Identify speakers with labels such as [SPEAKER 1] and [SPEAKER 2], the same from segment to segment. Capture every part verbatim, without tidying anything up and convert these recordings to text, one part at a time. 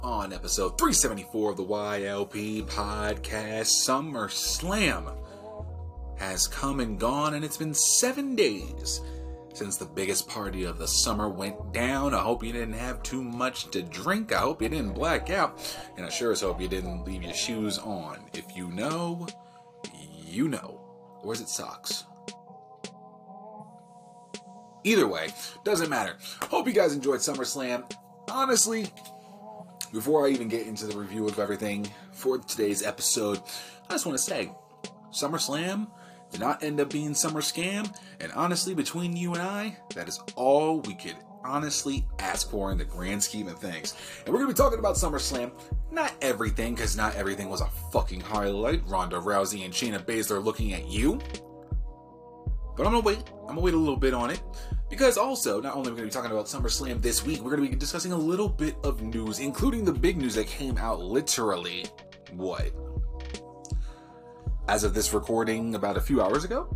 [SPEAKER 1] on episode three seventy-four of the Y L P podcast. SummerSlam has come and gone, and it's been seven days since the biggest party of the summer went down. I hope you didn't have too much to drink. I hope you didn't black out, and I sure as hope you didn't leave your shoes on. If you know, you know. Or is it socks? Either way, doesn't matter. Hope you guys enjoyed SummerSlam. Honestly, before I even get into the review of everything for today's episode, I just want to say, SummerSlam did not end up being Summer Scam, and honestly, between you and I, that is all we could honestly ask for in the grand scheme of things. And we're going to be talking about SummerSlam. Not everything, because not everything was a fucking highlight. Ronda Rousey and Shayna Baszler looking at you. But I'm going to wait. I'm going to wait a little bit on it. Because also, not only are we going to be talking about SummerSlam this week, we're going to be discussing a little bit of news, including the big news that came out literally, what? As of this recording, about a few hours ago?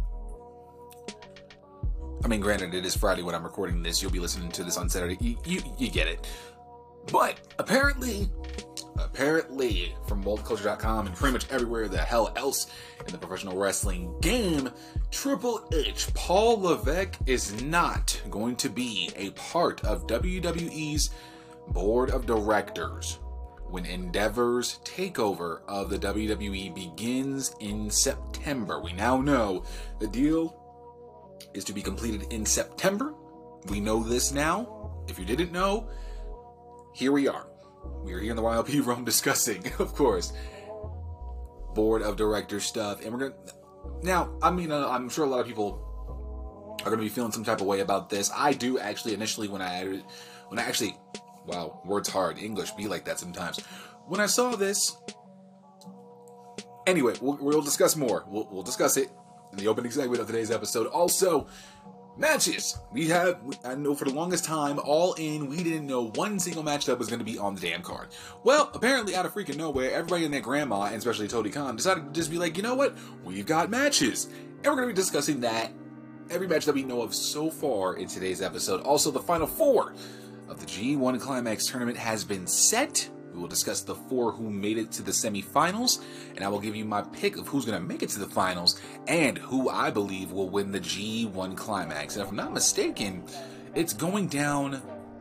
[SPEAKER 1] I mean, granted, it is Friday when I'm recording this. You'll be listening to this on Saturday. You, you, you get it. But apparently, apparently, from Bold Culture dot com and pretty much everywhere the hell else in the professional wrestling game, Triple H, Paul Levesque, is not going to be a part of W W E's board of directors when Endeavor's takeover of the W W E begins in September. We now know the deal is to be completed in September. We know this now. If you didn't know, here we are. We are here in the Y L P room discussing, of course, board of directors stuff. And we're going to... Now, I mean, uh, I'm sure a lot of people are going to be feeling some type of way about this. I do actually, initially, when I... When I actually... Wow, words hard. English be like that sometimes. When I saw this... Anyway, we'll, we'll discuss more. We'll, we'll discuss it in the opening segment of today's episode. Also, matches. We have, I know for the longest time, All In, we didn't know one single match that was going to be on the damn card. Well, apparently out of freaking nowhere, everybody and their grandma, and especially Tony Khan, decided to just be like, you know what? We've got matches. And we're going to be discussing that, every match that we know of so far in today's episode. Also, the final four of the G one Climax tournament has been set. We will discuss the four who made it to the semifinals, and I will give you my pick of who's going to make it to the finals and who I believe will win the G one Climax. And if I'm not mistaken, it's going down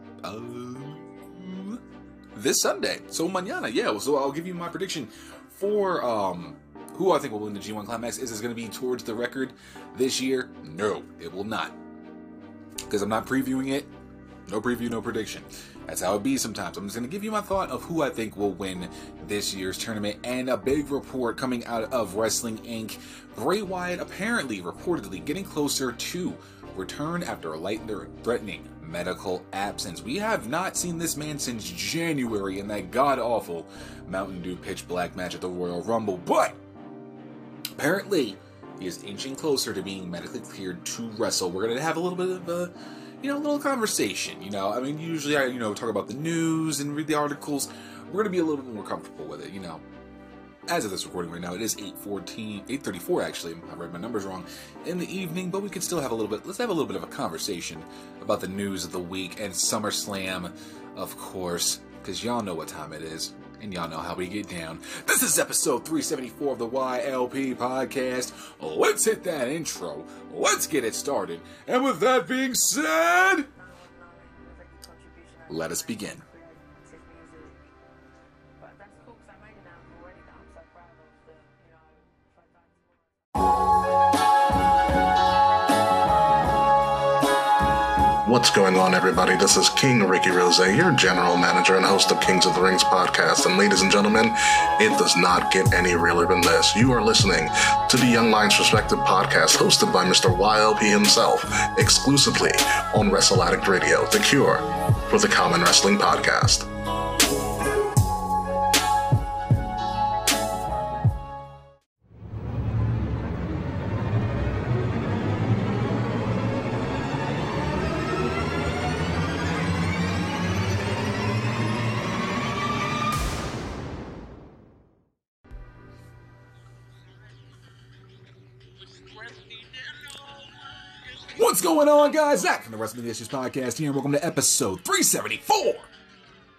[SPEAKER 1] uh, this Sunday. So mañana, yeah. So I'll give you my prediction for um, who I think will win the G one Climax. Is this going to be towards the record this year? No, it will not. Because I'm not previewing it. No preview, no prediction. That's how it be sometimes. I'm just going to give you my thought of who I think will win this year's tournament. And a big report coming out of Wrestling Incorporated. Bray Wyatt apparently, reportedly, getting closer to return after a life-threatening medical absence. We have not seen this man since January in that god-awful Mountain Dew Pitch Black match at the Royal Rumble. But apparently, he is inching closer to being medically cleared to wrestle. We're going to have a little bit of a... you know, a little conversation, you know. I mean, usually I, you know, talk about the news and read the articles. We're going to be a little bit more comfortable with it, you know. As of this recording right now, it is eight fourteen, eight thirty-four actually. I read my numbers wrong in the evening, but we can still have a little bit, let's have a little bit of a conversation about the news of the week and SummerSlam, of course, because y'all know what time it is. And y'all know how we get down. This is episode three seventy-four of the Y L P podcast. Let's hit that intro. Let's get it started. And with that being said, let us begin.
[SPEAKER 2] What's going on, everybody? This is King Ricky Rose, your general manager and host of Kings of the Rings podcast. And ladies and gentlemen, it does not get any realer than this. You are listening to the Young Lions Perspective podcast hosted by Mister Y L P himself, exclusively on Wrestle Addict Radio, the cure for the common wrestling podcast.
[SPEAKER 1] What's going on, guys? Zach from the Wrestling Issues podcast here, and welcome to episode three seventy-four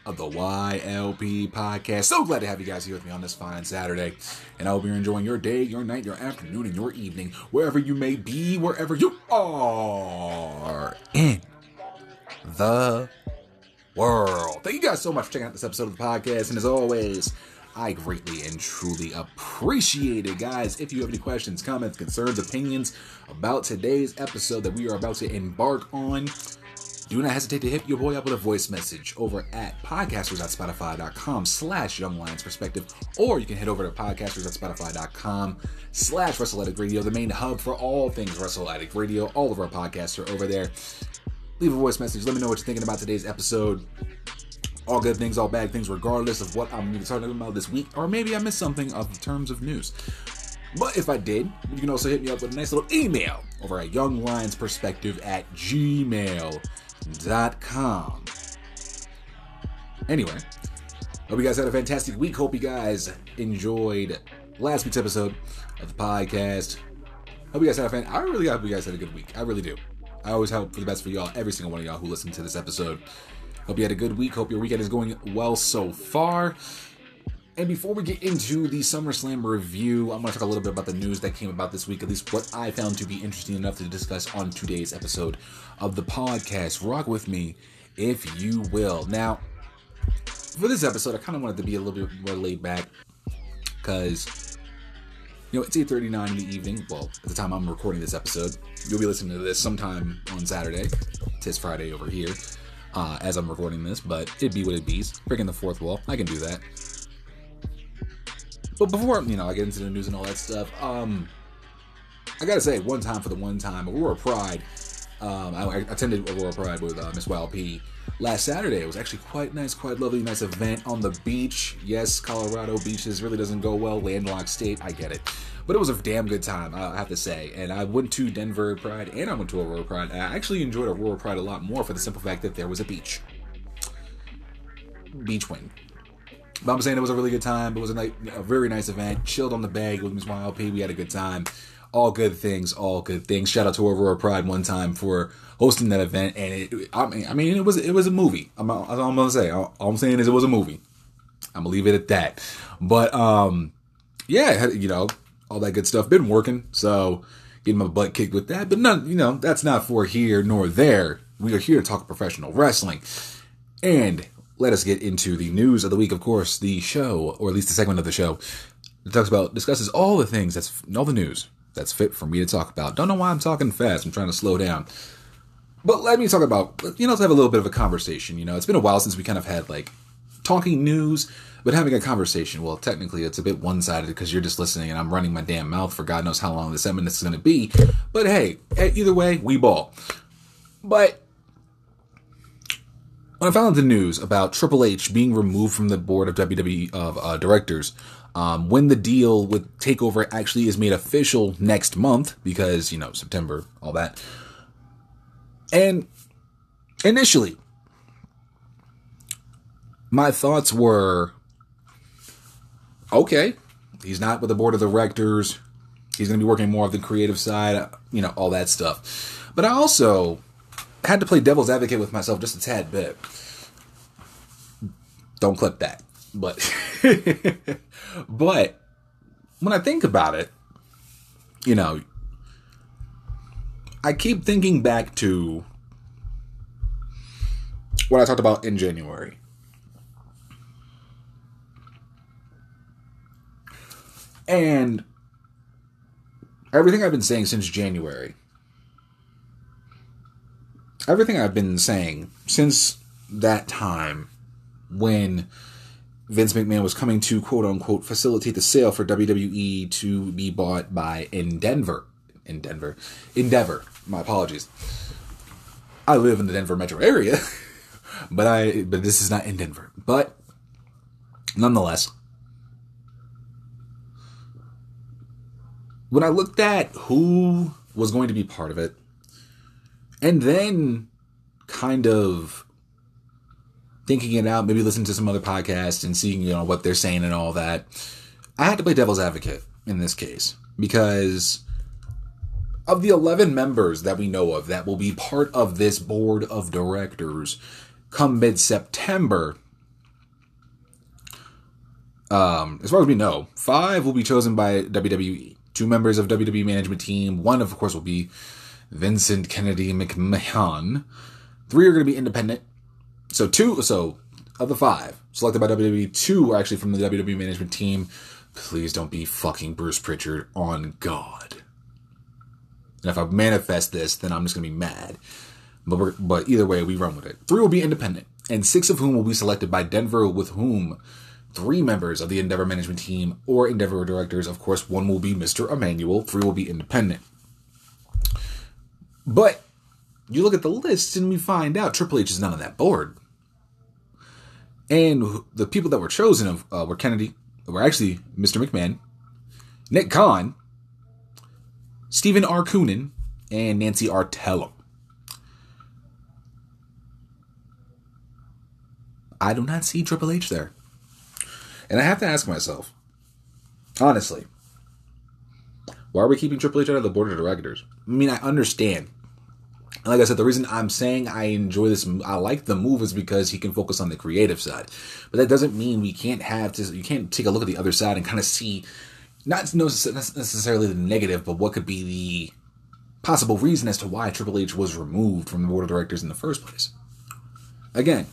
[SPEAKER 1] of the Y L P podcast. So glad to have you guys here with me on this fine Saturday. And I hope you're enjoying your day, your night, your afternoon, and your evening, wherever you may be, wherever you are in the world. Thank you guys so much for checking out this episode of the podcast. And as always, I greatly and truly appreciate it, guys. If you have any questions, comments, concerns, opinions about today's episode that we are about to embark on, do not hesitate to hit your boy up with a voice message over at podcasters.spotify.com slash Young Lions Perspective, or you can head over to podcasters.spotify.com slash Wrestle Addict Radio, the main hub for all things Wrestle Addict Radio. All of our podcasts are over there. Leave a voice message. Let me know what you're thinking about today's episode. All good things, all bad things, regardless of what I'm going to be talking about this week. Or maybe I missed something of terms of news. But if I did, you can also hit me up with a nice little email over at younglionsperspective at gmail dot com. Anyway, hope you guys had a fantastic week. Hope you guys enjoyed last week's episode of the podcast. Hope you guys had a fan. I really hope you guys had a good week. I really do. I always hope for the best for y'all, every single one of y'all who listened to this episode. Hope you had a good week. Hope your weekend is going well so far. And before we get into the SummerSlam review, I'm going to talk a little bit about the news that came about this week, at least what I found to be interesting enough to discuss on today's episode of the podcast. Rock with me, if you will. Now, for this episode, I kind of wanted to be a little bit more laid back because, you know, it's eight thirty-nine in the evening. Well, at the time I'm recording this episode, you'll be listening to this sometime on Saturday. It's Friday over here. Uh, as I'm recording this, but it be what it be. Breaking the fourth wall. I can do that. But before, you know, I get into the news and all that stuff, um, I gotta say, one time for the one time, Aurora Pride, um, I, I attended Aurora Pride with uh, Miss Y L P last Saturday. It was actually quite nice, quite lovely, nice event on the beach. Yes, Colorado beaches really doesn't go well, landlocked state, I get it. But it was a damn good time, I have to say. And I went to Denver Pride and I went to Aurora Pride. And I actually enjoyed Aurora Pride a lot more for the simple fact that there was a beach. Beach wing. But I'm saying it was a really good time. It was a, nice, a very nice event. Chilled on the bag with Miss Y L P. We had a good time. All good things, all good things. Shout out to Aurora Pride one time for hosting that event. And it, I mean, I mean, it was it was a movie. I'm, that's all I'm gonna say. All, all I'm saying is it was a movie. I'm gonna leave it at that. But um, yeah, you know. All that good stuff. Been working, so getting my butt kicked with that. But none, you know, that's not for here nor there. We are here to talk professional wrestling. And let us get into the news of the week. Of course, the show, or at least the segment of the show, that talks about, discusses all the things, that's all the news that's fit for me to talk about. Don't know why I'm talking fast. I'm trying to slow down. But let me talk about, you know, let's have a little bit of a conversation. You know, it's been a while since we kind of had, like, talking news, but having a conversation. Well, technically, it's a bit one-sided because you're just listening and I'm running my damn mouth for God knows how long this segment is going to be. But hey, either way, we ball. But when I found the news about Triple H being removed from the board of W W E of uh, directors, um, when the deal with TakeOver actually is made official next month, because, you know, September, all that. And initially, my thoughts were, okay, he's not with the board of directors. He's going to be working more of the creative side, you know, all that stuff. But I also had to play devil's advocate with myself just a tad bit. Don't clip that. But, but when I think about it, you know, I keep thinking back to what I talked about in January. And everything I've been saying since January, everything I've been saying since that time when Vince McMahon was coming to, quote-unquote, facilitate the sale for W W E to be bought by Endeavor. In Denver. Endeavor. My apologies. I live in the Denver metro area, but I but this is not in Denver. But nonetheless, when I looked at who was going to be part of it, and then kind of thinking it out, maybe listening to some other podcasts and seeing, you know, what they're saying and all that, I had to play devil's advocate in this case, because of the eleven members that we know of that will be part of this board of directors come mid-September, Um, as far as we know, five will be chosen by W W E. Two members of W W E management team. One, of course, will be Vincent Kennedy McMahon. Three are going to be independent. So two, so of the five selected by W W E, two are actually from the W W E management team. Please don't be fucking Bruce Pritchard, on God. And if I manifest this, then I'm just going to be mad. But we're, but either way, we run with it. Three will be independent, and six of whom will be selected by Denver, with whom three members of the Endeavor management team or Endeavor directors. Of course, one will be Mister Emmanuel. Three will be independent. But you look at the list and we find out Triple H is not on that board. And the people that were chosen uh, were Kennedy, were actually Mister McMahon, Nick Khan, Stephen R. Coonan, and Nancy R. Tellum. I do not see Triple H there. And I have to ask myself, honestly, why are we keeping Triple H out of the board of directors? I mean, I understand. Like I said, the reason I'm saying I enjoy this, I like the move, is because he can focus on the creative side. But that doesn't mean we can't have to, you can't take a look at the other side and kind of see, not necessarily the negative, but what could be the possible reason as to why Triple H was removed from the board of directors in the first place. Again,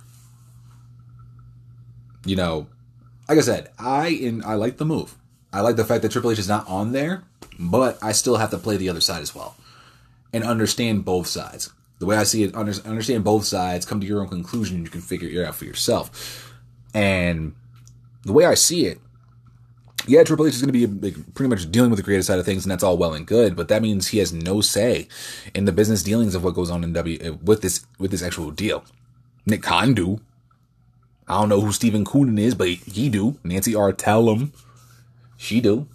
[SPEAKER 1] you know, like I said, I in I like the move. I like the fact that Triple H is not on there, but I still have to play the other side as well and understand both sides. The way I see it, under, understand both sides, come to your own conclusion, and you can figure it out for yourself. And the way I see it, yeah, Triple H is going to be like, pretty much dealing with the creative side of things, and that's all well and good, but that means he has no say in the business dealings of what goes on in W with this with this actual deal. Nick Khan do. I don't know who Stephen Coonan is, but he do. Nancy R. Tellum, she do.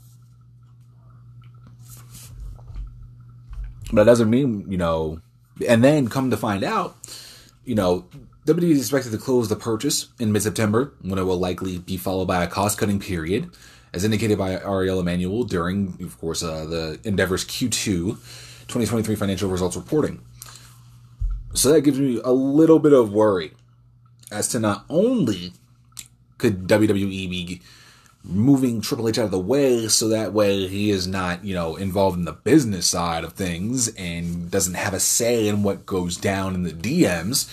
[SPEAKER 1] But that doesn't mean, you know, and then come to find out, you know, W W E is expected to close the purchase in mid-September, when it will likely be followed by a cost-cutting period, as indicated by Ariel Emanuel during, of course, uh, the Endeavor's Q two twenty twenty-three financial results reporting. So that gives me a little bit of worry as to not only could W W E be moving Triple H out of the way so that way he is not, you know, involved in the business side of things and doesn't have a say in what goes down in the D Ms.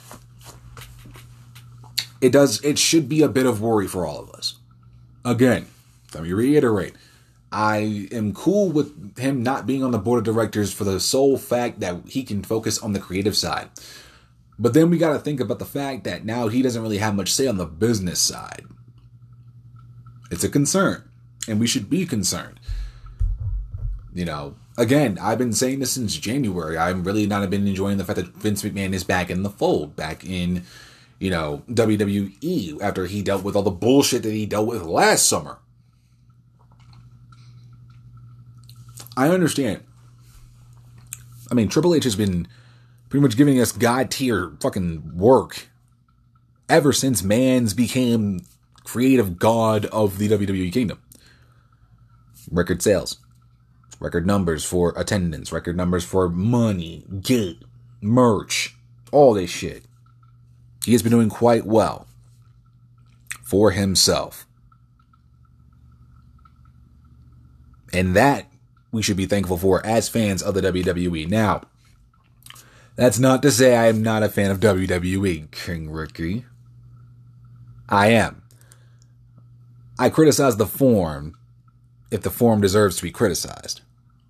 [SPEAKER 1] It does, it should be a bit of worry for all of us. Again, let me reiterate. I am cool with him not being on the board of directors for the sole fact that he can focus on the creative side. But then we got to think about the fact that now he doesn't really have much say on the business side. It's a concern, and we should be concerned. You know, again, I've been saying this since January. I'm really not been enjoying the fact that Vince McMahon is back in the fold, back in, you know, W W E after he dealt with all the bullshit that he dealt with last summer. I understand. I mean, Triple H has been pretty much giving us God tier fucking work ever since Mans became creative god of the W W E kingdom. Record sales, record numbers for attendance, record numbers for money, gate, merch, all this shit. He has been doing quite well for himself. And that we should be thankful for as fans of the W W E. Now, that's not to say I am not a fan of W W E, King Ricky. I am. I criticize the form if the form deserves to be criticized.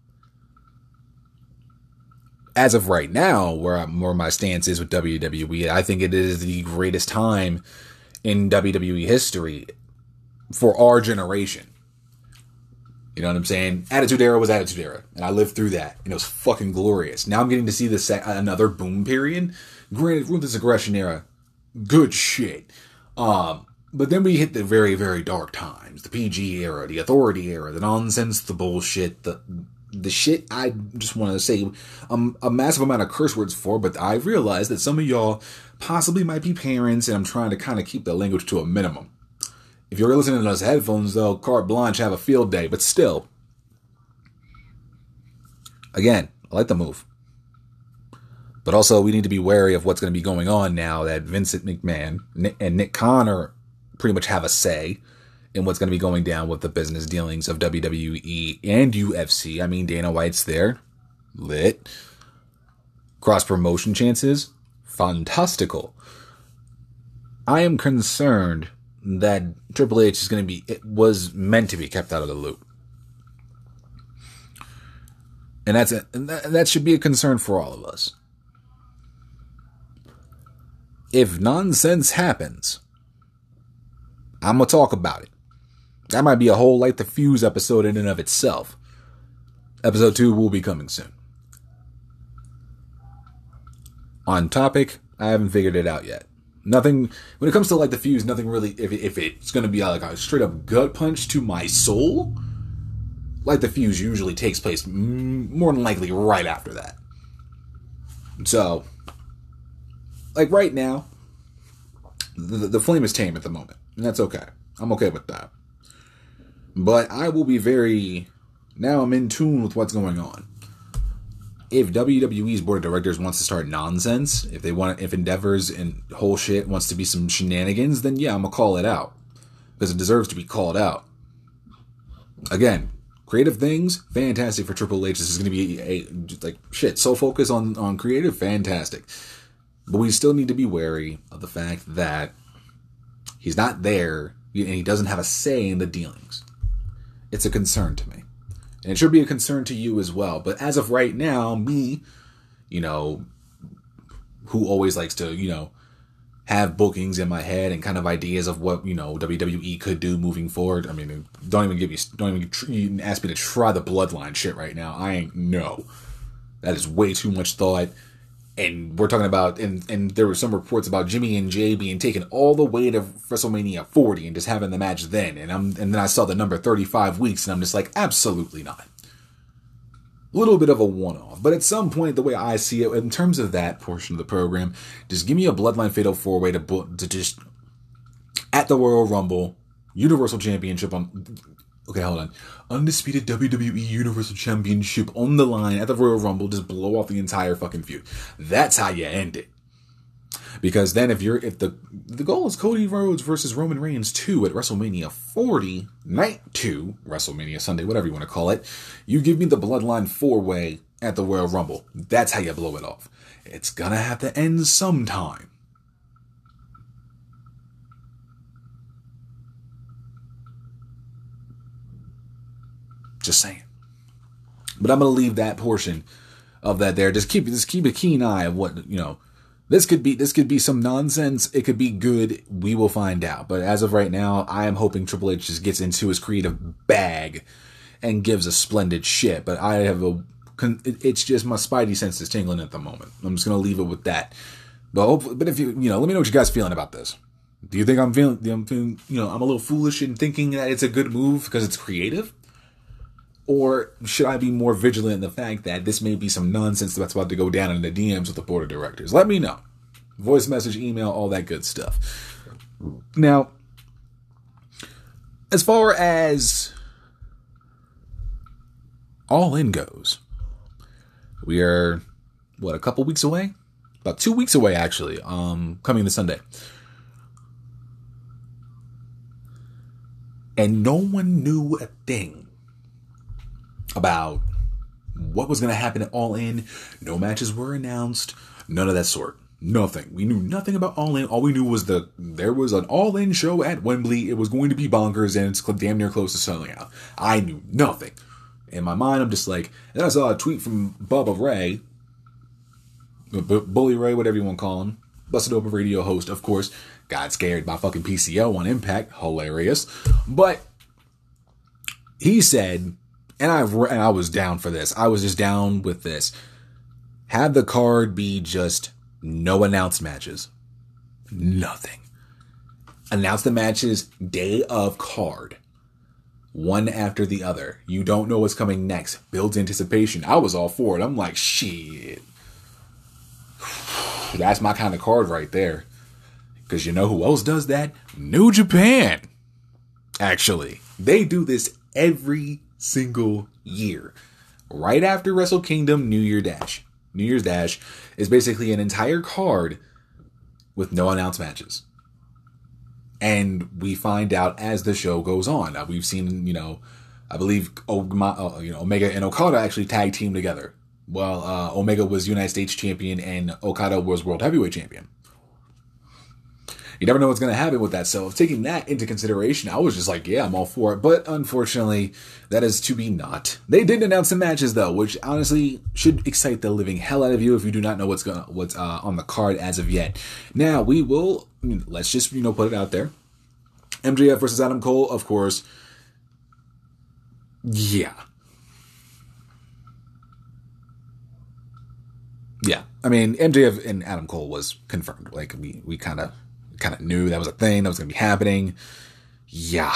[SPEAKER 1] As of right now, where, I'm, where my stance is with W W E, I think it is the greatest time in W W E history for our generation. You know what I'm saying? Attitude Era was Attitude Era, and I lived through that, and it was fucking glorious. Now I'm getting to see this another boom period. Granted, Ruthless Aggression Era, good shit. Um, but then we hit the very, very dark times. The P G era, the Authority era, the nonsense, the bullshit, the the shit I just want to say um, a massive amount of curse words for, but I realize that some of y'all possibly might be parents, and I'm trying to kind of keep the language to a minimum. If you're listening to those headphones, though, carte blanche, have a field day. But still, again, I like the move. But also, we need to be wary of what's going to be going on now that Vincent McMahon and Nick Khan pretty much have a say in what's going to be going down with the business dealings of W W E and U F C. I mean, Dana White's there. Lit. Cross-promotion chances? Fantastical. I am concerned that Triple H is going to be, it was meant to be kept out of the loop. And that's a, and that, that should be a concern for all of us. If nonsense happens, I'm going to talk about it. That might be a whole Light the Fuse episode in and of itself. Episode two will be coming soon. On topic, I haven't figured it out yet. Nothing, when it comes to Light the Fuse, nothing really, if, if it's going to be like a straight up gut punch to my soul, Light the Fuse usually takes place more than likely right after that. So, like right now, the, the flame is tame at the moment. And that's okay. I'm okay with that. But I will be very, now I'm in tune with what's going on. If W W E's board of directors wants to start nonsense, if they want, if Endeavor's and whole shit wants to be some shenanigans, then yeah, I'm gonna call it out. Because it deserves to be called out. Again, creative things, fantastic for Triple H. This is gonna be a, like, shit, so focus on, on creative, fantastic. But we still need to be wary of the fact that he's not there, and he doesn't have a say in the dealings. It's a concern to me. And it should be a concern to you as well. But as of right now, me, you know, who always likes to, you know, have bookings in my head and kind of ideas of what, you know, W W E could do moving forward. I mean, don't even give me, don't even, even ask me to try the Bloodline shit right now. I ain't, no. That is way too much thought. And we're talking about, and, and there were some reports about Jimmy and Jay being taken all the way to WrestleMania forty and just having the match then. And I'm, and then I saw the number thirty-five weeks and I'm just like, absolutely not. A little bit of a one-off. But at some point, the way I see it, in terms of that portion of the program, just give me a Bloodline Fatal four-way to, to just, at the Royal Rumble, Universal Championship on, okay, hold on. Undisputed W W E Universal Championship on the line at the Royal Rumble, just blow off the entire fucking feud. That's how you end it. Because then if you're, if the, the goal is Cody Rhodes versus Roman Reigns two at WrestleMania forty, night two, WrestleMania Sunday, whatever you want to call it, you give me the Bloodline four-way at the Royal Rumble. That's how you blow it off. It's gonna have to end sometime. Just saying. But I'm going to leave that portion of that there. Just keep just keep a keen eye of what, you know, this could be this could be some nonsense. It could be good. We will find out. But as of right now, I am hoping Triple H just gets into his creative bag and gives a splendid shit. But I have a it's just my spidey sense is tingling at the moment. I'm just going to leave it with that. But hopefully, but if you, you know, let me know what you guys feeling about this. Do you think I'm feeling, I'm feeling, you know, I'm a little foolish in thinking that it's a good move because it's creative? Or should I be more vigilant in the fact that this may be some nonsense that's about to go down in the D Ms with the board of directors? Let me know. Voice message, email, all that good stuff. Now, as far as All In goes, we are, what, a couple weeks away? About two weeks away, actually, um, coming this Sunday. And no one knew a thing about what was going to happen at All In. No matches were announced. None of that sort. Nothing. We knew nothing about All In. All we knew was that there was an All In show at Wembley. It was going to be bonkers, and it's damn near close to selling out. I knew nothing. In my mind, I'm just like, and I saw a tweet from Bubba Ray, B- Bully Ray, whatever you want to call him, Busted Open Radio host, of course, got scared by fucking P C O on Impact. Hilarious. But he said, and I and I was down for this. I was just down with this. Have the card be just no announced matches. Nothing. Announce the matches day of card. One after the other. You don't know what's coming next. Builds anticipation. I was all for it. I'm like, shit. That's my kind of card right there. Because you know who else does that? New Japan. Actually. They do this every single year. Right after Wrestle Kingdom, New Year Dash. New Year's Dash is basically an entire card with no announced matches. And we find out as the show goes on. Now, we've seen, you know, I believe uh, you know, Omega and Okada actually tag team together. Well, uh, Omega was United States champion and Okada was World Heavyweight champion. You never know what's going to happen with that. So taking that into consideration, I was just like, yeah, I'm all for it. But unfortunately, that is to be not. They did announce some matches though, which honestly should excite the living hell out of you if you do not know what's going what's uh, on the card as of yet. Now we will. I mean, let's just you know put it out there. M J F versus Adam Cole, of course. Yeah. Yeah. I mean, M J F and Adam Cole was confirmed. Like we we kind of. kind of knew that was a thing that was going to be happening. Yeah.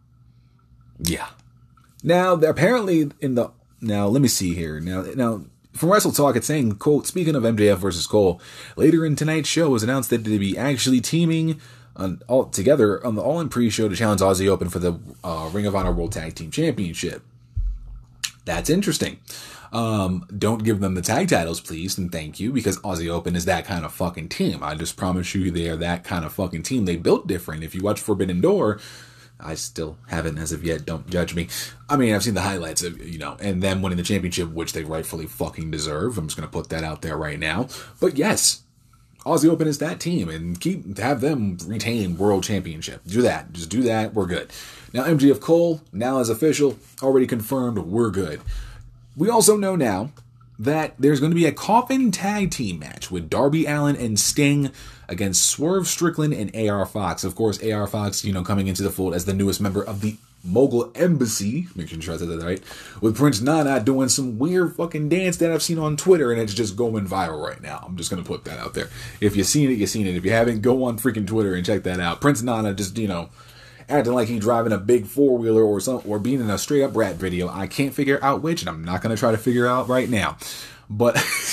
[SPEAKER 1] Yeah. Now, apparently in the... Now, let me see here. Now, now from Wrestle Talk, it's saying, quote, speaking of M J F versus Cole, later in tonight's show, it was announced that they'd be actually teaming on, all together on the All-In pre-show to challenge Aussie Open for the uh, Ring of Honor World Tag Team Championship. That's interesting. Um, don't give them the tag titles, please, and thank you, because Aussie Open is that kind of fucking team. I just promise you they are that kind of fucking team. They built different. If you watch Forbidden Door, I still haven't as of yet, don't judge me. I mean, I've seen the highlights of, you know, and them winning the championship, which they rightfully fucking deserve. I'm just going to put that out there right now. But yes, Aussie Open is that team, and keep have them retain world championship. Do that. Just do that. We're good. Now, M J F Cole, now is official, already confirmed, we're good. We also know now that there's going to be a Coffin Tag Team match with Darby Allin and Sting against Swerve Strickland and A R Fox. Of course, A R Fox, you know, coming into the fold as the newest member of the Mogul Embassy. Make sure I said that right. With Prince Nana doing some weird fucking dance that I've seen on Twitter, and it's just going viral right now. I'm just going to put that out there. If you've seen it, you've seen it. If you haven't, go on freaking Twitter and check that out. Prince Nana just, you know, acting like he's driving a big four-wheeler or something, or being in a straight-up rap video. I can't figure out which, and I'm not going to try to figure out right now. But,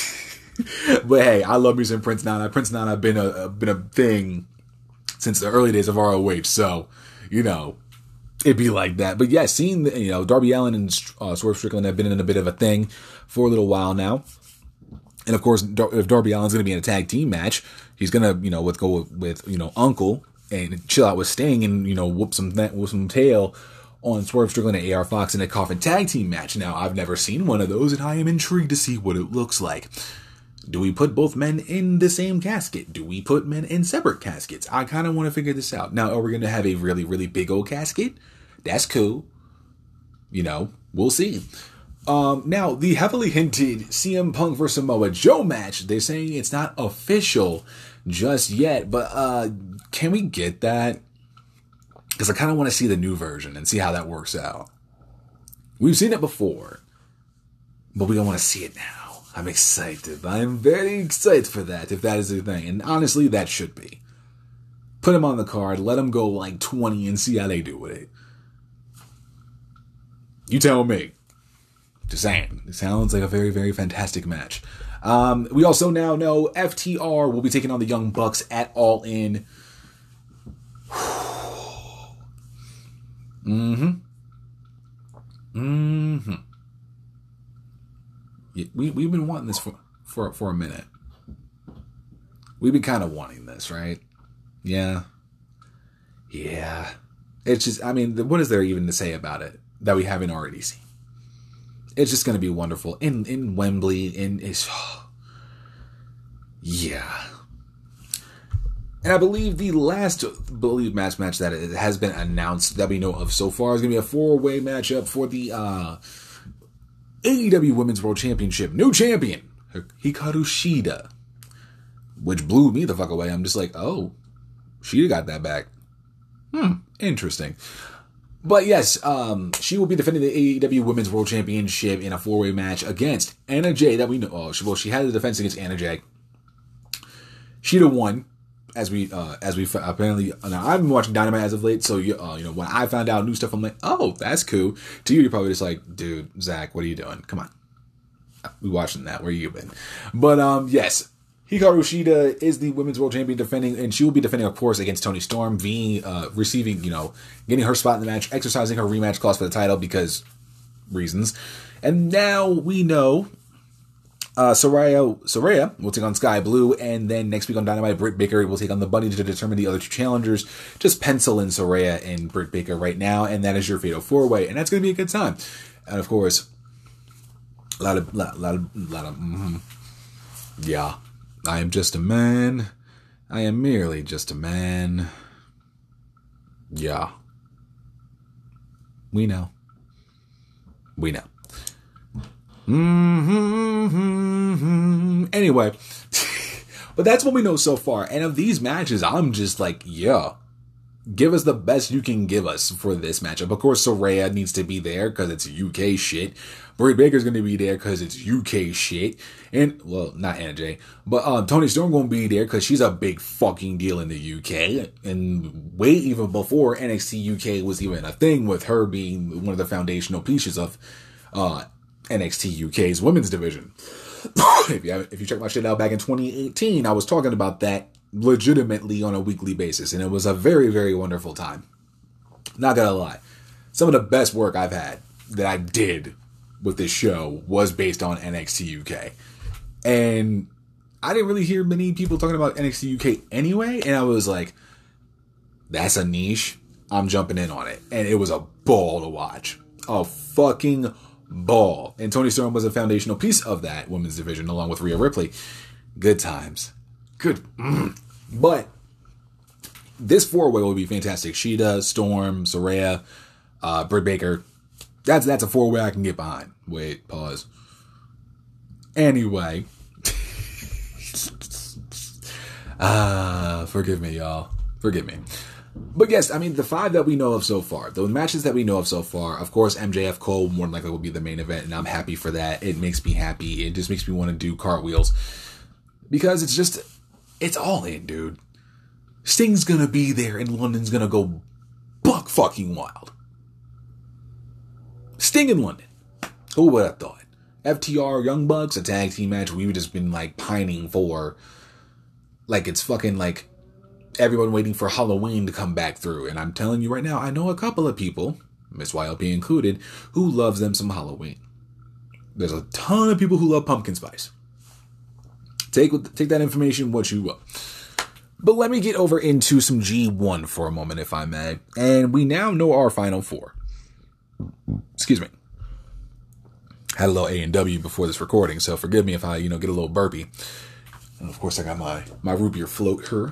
[SPEAKER 1] but hey, I love me some Prince Nana. Prince Nana have been a, been a thing since the early days of R O H, so, you know, it'd be like that. But yeah, seeing, the, you know, Darby Allin and uh, Swerve Strickland have been in a bit of a thing for a little while now. And of course, if Darby Allin's going to be in a tag team match, he's going to, you know, with, go with, with, you know, Uncle, and chill out with Sting and, you know, whoop some whoop some tail on Swerve Strickland and A R Fox in a Coffin Tag Team match. Now, I've never seen one of those, and I am intrigued to see what it looks like. Do we put both men in the same casket? Do we put men in separate caskets? I kind of want to figure this out. Now, are we going to have a really, really big old casket? That's cool. You know, we'll see. Um, now, the heavily hinted C M Punk versus Samoa Joe match, they're saying it's not official just yet, but uh, can we get that? Because I kind of want to see the new version and see how that works out. We've seen it before, but we don't want to see it now. I'm excited. I'm very excited for that, if that is the thing. And honestly, that should be. Put them on the card, let them go like twenty and see how they do with it. You tell me. Just saying. It sounds like a very, very fantastic match. Um, we also now know F T R will be taking on the Young Bucks at All In. mm-hmm. Mm-hmm. Yeah, we, we've been wanting this for, for, for a minute. We've been kind of wanting this, right? Yeah. Yeah. It's just, I mean, what is there even to say about it that we haven't already seen? It's just going to be wonderful. In in Wembley, in is oh, yeah. And I believe the last believe match match that has been announced that we know of so far is going to be a four-way matchup for the uh, A E W Women's World Championship. New champion, Hikaru Shida. Which blew me the fuck away. I'm just like, oh, Shida got that back. Hmm, interesting. But yes, um, she will be defending the A E W Women's World Championship in a four-way match against Anna Jay. That we know. Oh, she, well, she had the defense against Anna Jay. She'd won, as we uh, as we apparently. Now I've been watching Dynamite as of late, so you, uh, you know when I found out new stuff, I'm like, oh, that's cool. To you, you're probably just like, dude, Zach, what are you doing? Come on, we watching that. Where you been? But um, yes. Hikaru Shida is the Women's World Champion defending, and she will be defending, of course, against Toni Storm, being, uh, receiving, you know, getting her spot in the match, exercising her rematch clause for the title because reasons. And now we know Uh, Soraya, Soraya will take on Sky Blue, and then next week on Dynamite, Britt Baker will take on the Bunny to determine the other two challengers. Just pencil in Soraya and Britt Baker right now, and that is your Fatal Four Way, and that's going to be a good time. And of course, a lot of, lot, lot of, lot of, mm-hmm. yeah, I am just a man. I am merely just a man. Yeah, we know. We know. Mm-hmm. Anyway, but that's what we know so far. And of these matches, I'm just like, yeah, give us the best you can give us for this matchup. Of course, Soraya needs to be there because it's U K shit. Britt Baker's going to be there because it's U K shit. And, well, not Anna Jay, but um, Toni Storm going to be there because she's a big fucking deal in the U K. And way even before N X T U K was even a thing, with her being one of the foundational pieces of uh N X T U K's women's division. if you have, if you check my shit out back in twenty eighteen, I was talking about that legitimately on a weekly basis, and it was a very, very wonderful time. Not gonna lie, some of the best work I've had that I did with this show was based on N X T U K, and I didn't really hear many people talking about N X T U K anyway, and I was like, that's a niche, I'm jumping in on it, and it was a ball to watch. A fucking ball. And Toni Storm was a foundational piece of that women's division along with Rhea Ripley. Good times. Good. Mm. But this four-way will be fantastic. Shida, Storm, Soraya, uh, Britt Baker. That's that's a four-way I can get behind. Wait, pause. Anyway. Ah, uh, forgive me, y'all. Forgive me. But yes, I mean, the five that we know of so far, the matches that we know of so far, of course, M J F Cole more than likely will be the main event, and I'm happy for that. It makes me happy. It just makes me want to do cartwheels. Because it's just, it's all in, dude. Sting's gonna be there, and London's gonna go buck fucking wild. Sting in London. Who would have thought? F T R Young Bucks, a tag team match we've just been, like, pining for. Like, it's fucking, like, everyone waiting for Halloween to come back through. And I'm telling you right now, I know a couple of people, Miss Y L P included, who loves them some Halloween. There's a ton of people who love pumpkin spice. Take take that information what you will. But let me get over into some G one for a moment, if I may. And we now know our final four. Excuse me. Had a little A and W before this recording, so forgive me if I, you know, get a little burpy. And of course I got my, my root beer float here.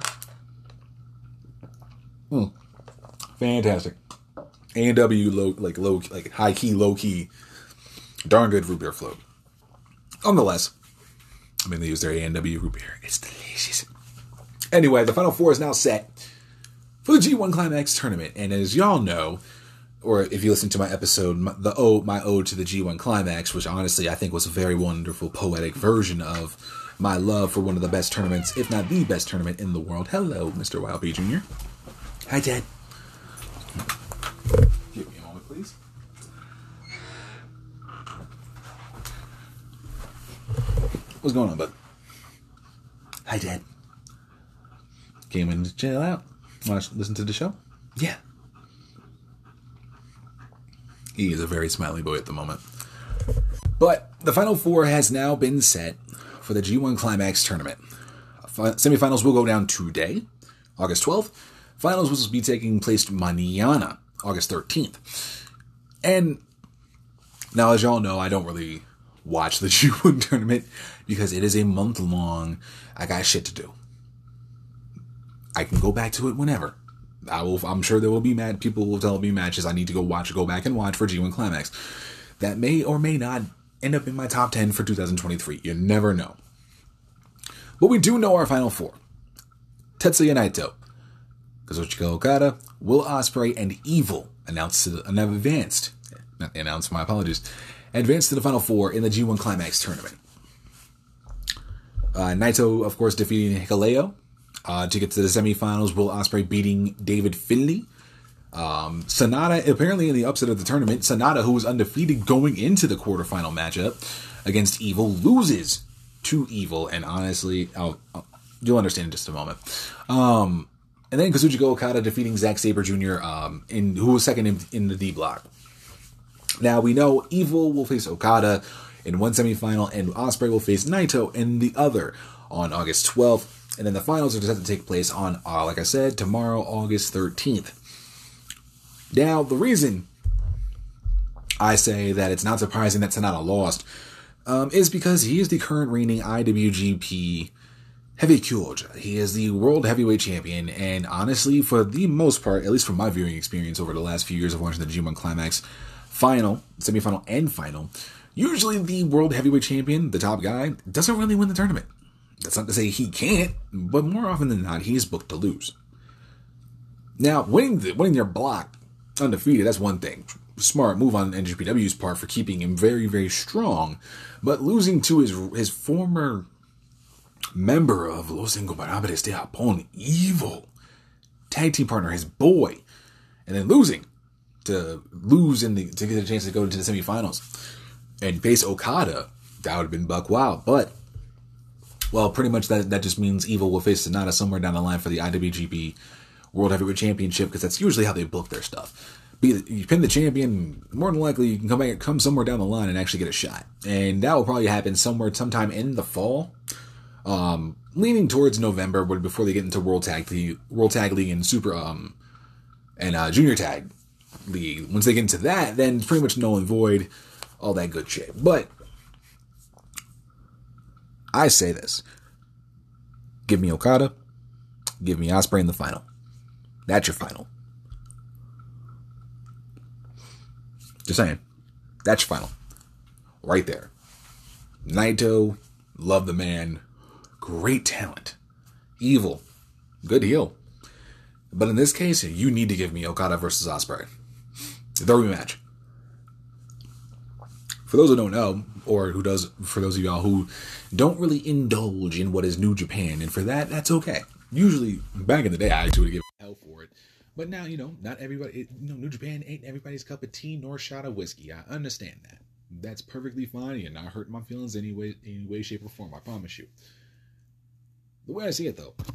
[SPEAKER 1] Mm. Fantastic. A and W low, like low, like high key, low key, darn good root beer float. Nonetheless, I mean, they use their A and W root beer. It's delicious. Anyway, the final four is now set for the G one Climax tournament, and as y'all know, or if you listen to my episode, my, the ode, my ode to the G one Climax, which honestly I think was a very wonderful, poetic version of my love for one of the best tournaments, if not the best tournament in the world. Hello, Mister Y L P Junior Hi, Dad. Give me a moment, please. What's going on, bud? Hi, Dad. Came in to chill out. Want to listen to the show? Yeah. He is a very smiley boy at the moment. But the Final Four has now been set for the G one Climax tournament. Semifinals will go down today, August twelfth. Finals will be taking place mañana, August thirteenth. And now, as y'all know, I don't really watch the G one tournament because it is a month long. I got shit to do. I can go back to it whenever. I will. I'm sure there will be mad people will tell me matches I need to go watch, go back and watch for G one Climax. That may or may not end up in my top ten for two thousand twenty-three. You never know. But we do know our final four. Tetsuya Naito, Kazuchika Okada, Will Ospreay, and Evil announced to, and have advanced. Not announced, my apologies. Advanced to the final four in the G one Climax tournament. Uh, Naito, of course, defeating Hikuleo. Uh, to get to the semifinals, Will Ospreay beating David Finlay. Um, Sonata, apparently in the upset of the tournament, Sonata, who was undefeated going into the quarterfinal matchup against Evil, loses to Evil. And honestly, I'll, I'll, you'll understand in just a moment. Um, and then Kazuchika Okada defeating Zack Sabre Junior, um, in, who was second in, in the D block. Now, we know Evil will face Okada in one semifinal, and Ospreay will face Naito in the other on August twelfth. And then the finals are just have to take place on, uh, like I said, tomorrow, August thirteenth. Now, the reason I say that it's not surprising that Sanada lost um, is because he is the current reigning I W G P Heavy Kyoja. He is the World Heavyweight Champion, and honestly, for the most part, at least from my viewing experience over the last few years of watching the G one Climax final, semifinal, and final, usually the World Heavyweight Champion, the top guy, doesn't really win the tournament. That's not to say he can't, but more often than not, he's booked to lose. Now, winning the, winning their block undefeated, that's one thing. Smart move on N G P W's part for keeping him very, very strong, but losing to his his former member of Los Ingobernables de Japón, Evil, tag team partner, his boy, and then losing to lose in the to get a chance to go into the semifinals and face Okada, that would have been buck wild. But well, pretty much that that just means Evil will face Sanada somewhere down the line for the I W G P World Heavyweight Championship, because that's usually how they book their stuff. Be you pin the champion, more than likely you can come back, come somewhere down the line and actually get a shot, and that will probably happen somewhere sometime in the fall. Um, leaning towards November, but before they get into World Tag League, World Tag League and Super, um, and, uh, Junior Tag League. Once they get into that, then it's pretty much null and void, all that good shit. But, I say this. Give me Okada. Give me Ospreay in the final. That's your final. Just saying. That's your final. Right there. Naito, love the man. Great talent. Evil. Good heel. But in this case, you need to give me Okada versus Ospreay. The rematch. For those who don't know, or who does, for those of y'all who don't really indulge in what is New Japan, and for that, that's okay. Usually, back in the day, I actually would give hell for it. But now, you know, not everybody, you know, New Japan ain't everybody's cup of tea nor shot of whiskey. I understand that. That's perfectly fine. You're not hurting my feelings any way, any way, shape, or form. I promise you. The way I see it, though,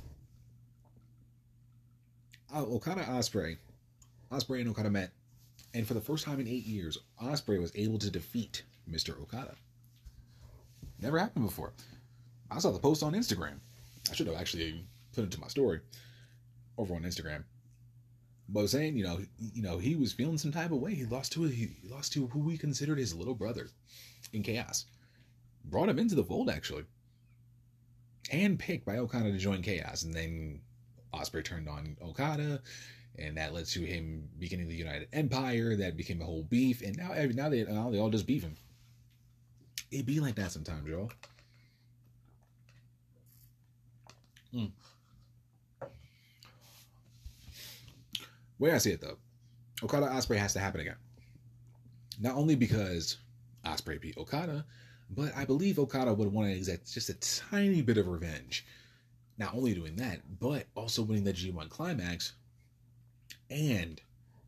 [SPEAKER 1] uh, Okada Ospreay, Ospreay and Okada met, and for the first time in eight years, Ospreay was able to defeat Mister Okada. Never happened before. I saw the post on Instagram. I should have actually put it to my story over on Instagram. But I was saying, you know, you know, he was feeling some type of way. He lost to he lost to who we considered his little brother in Chaos. Brought him into the fold, actually. Handpicked by Okada to join Chaos, and then Ospreay turned on Okada, and that led to him beginning the United Empire. That became a whole beef, and now every now they now they all just beefing. It be like that sometimes, y'all. Mm. Way I see it, though, Okada Ospreay has to happen again. Not only because Ospreay beat Okada, but I believe Okada would want to exact just a tiny bit of revenge. Not only doing that, but also winning the G one Climax and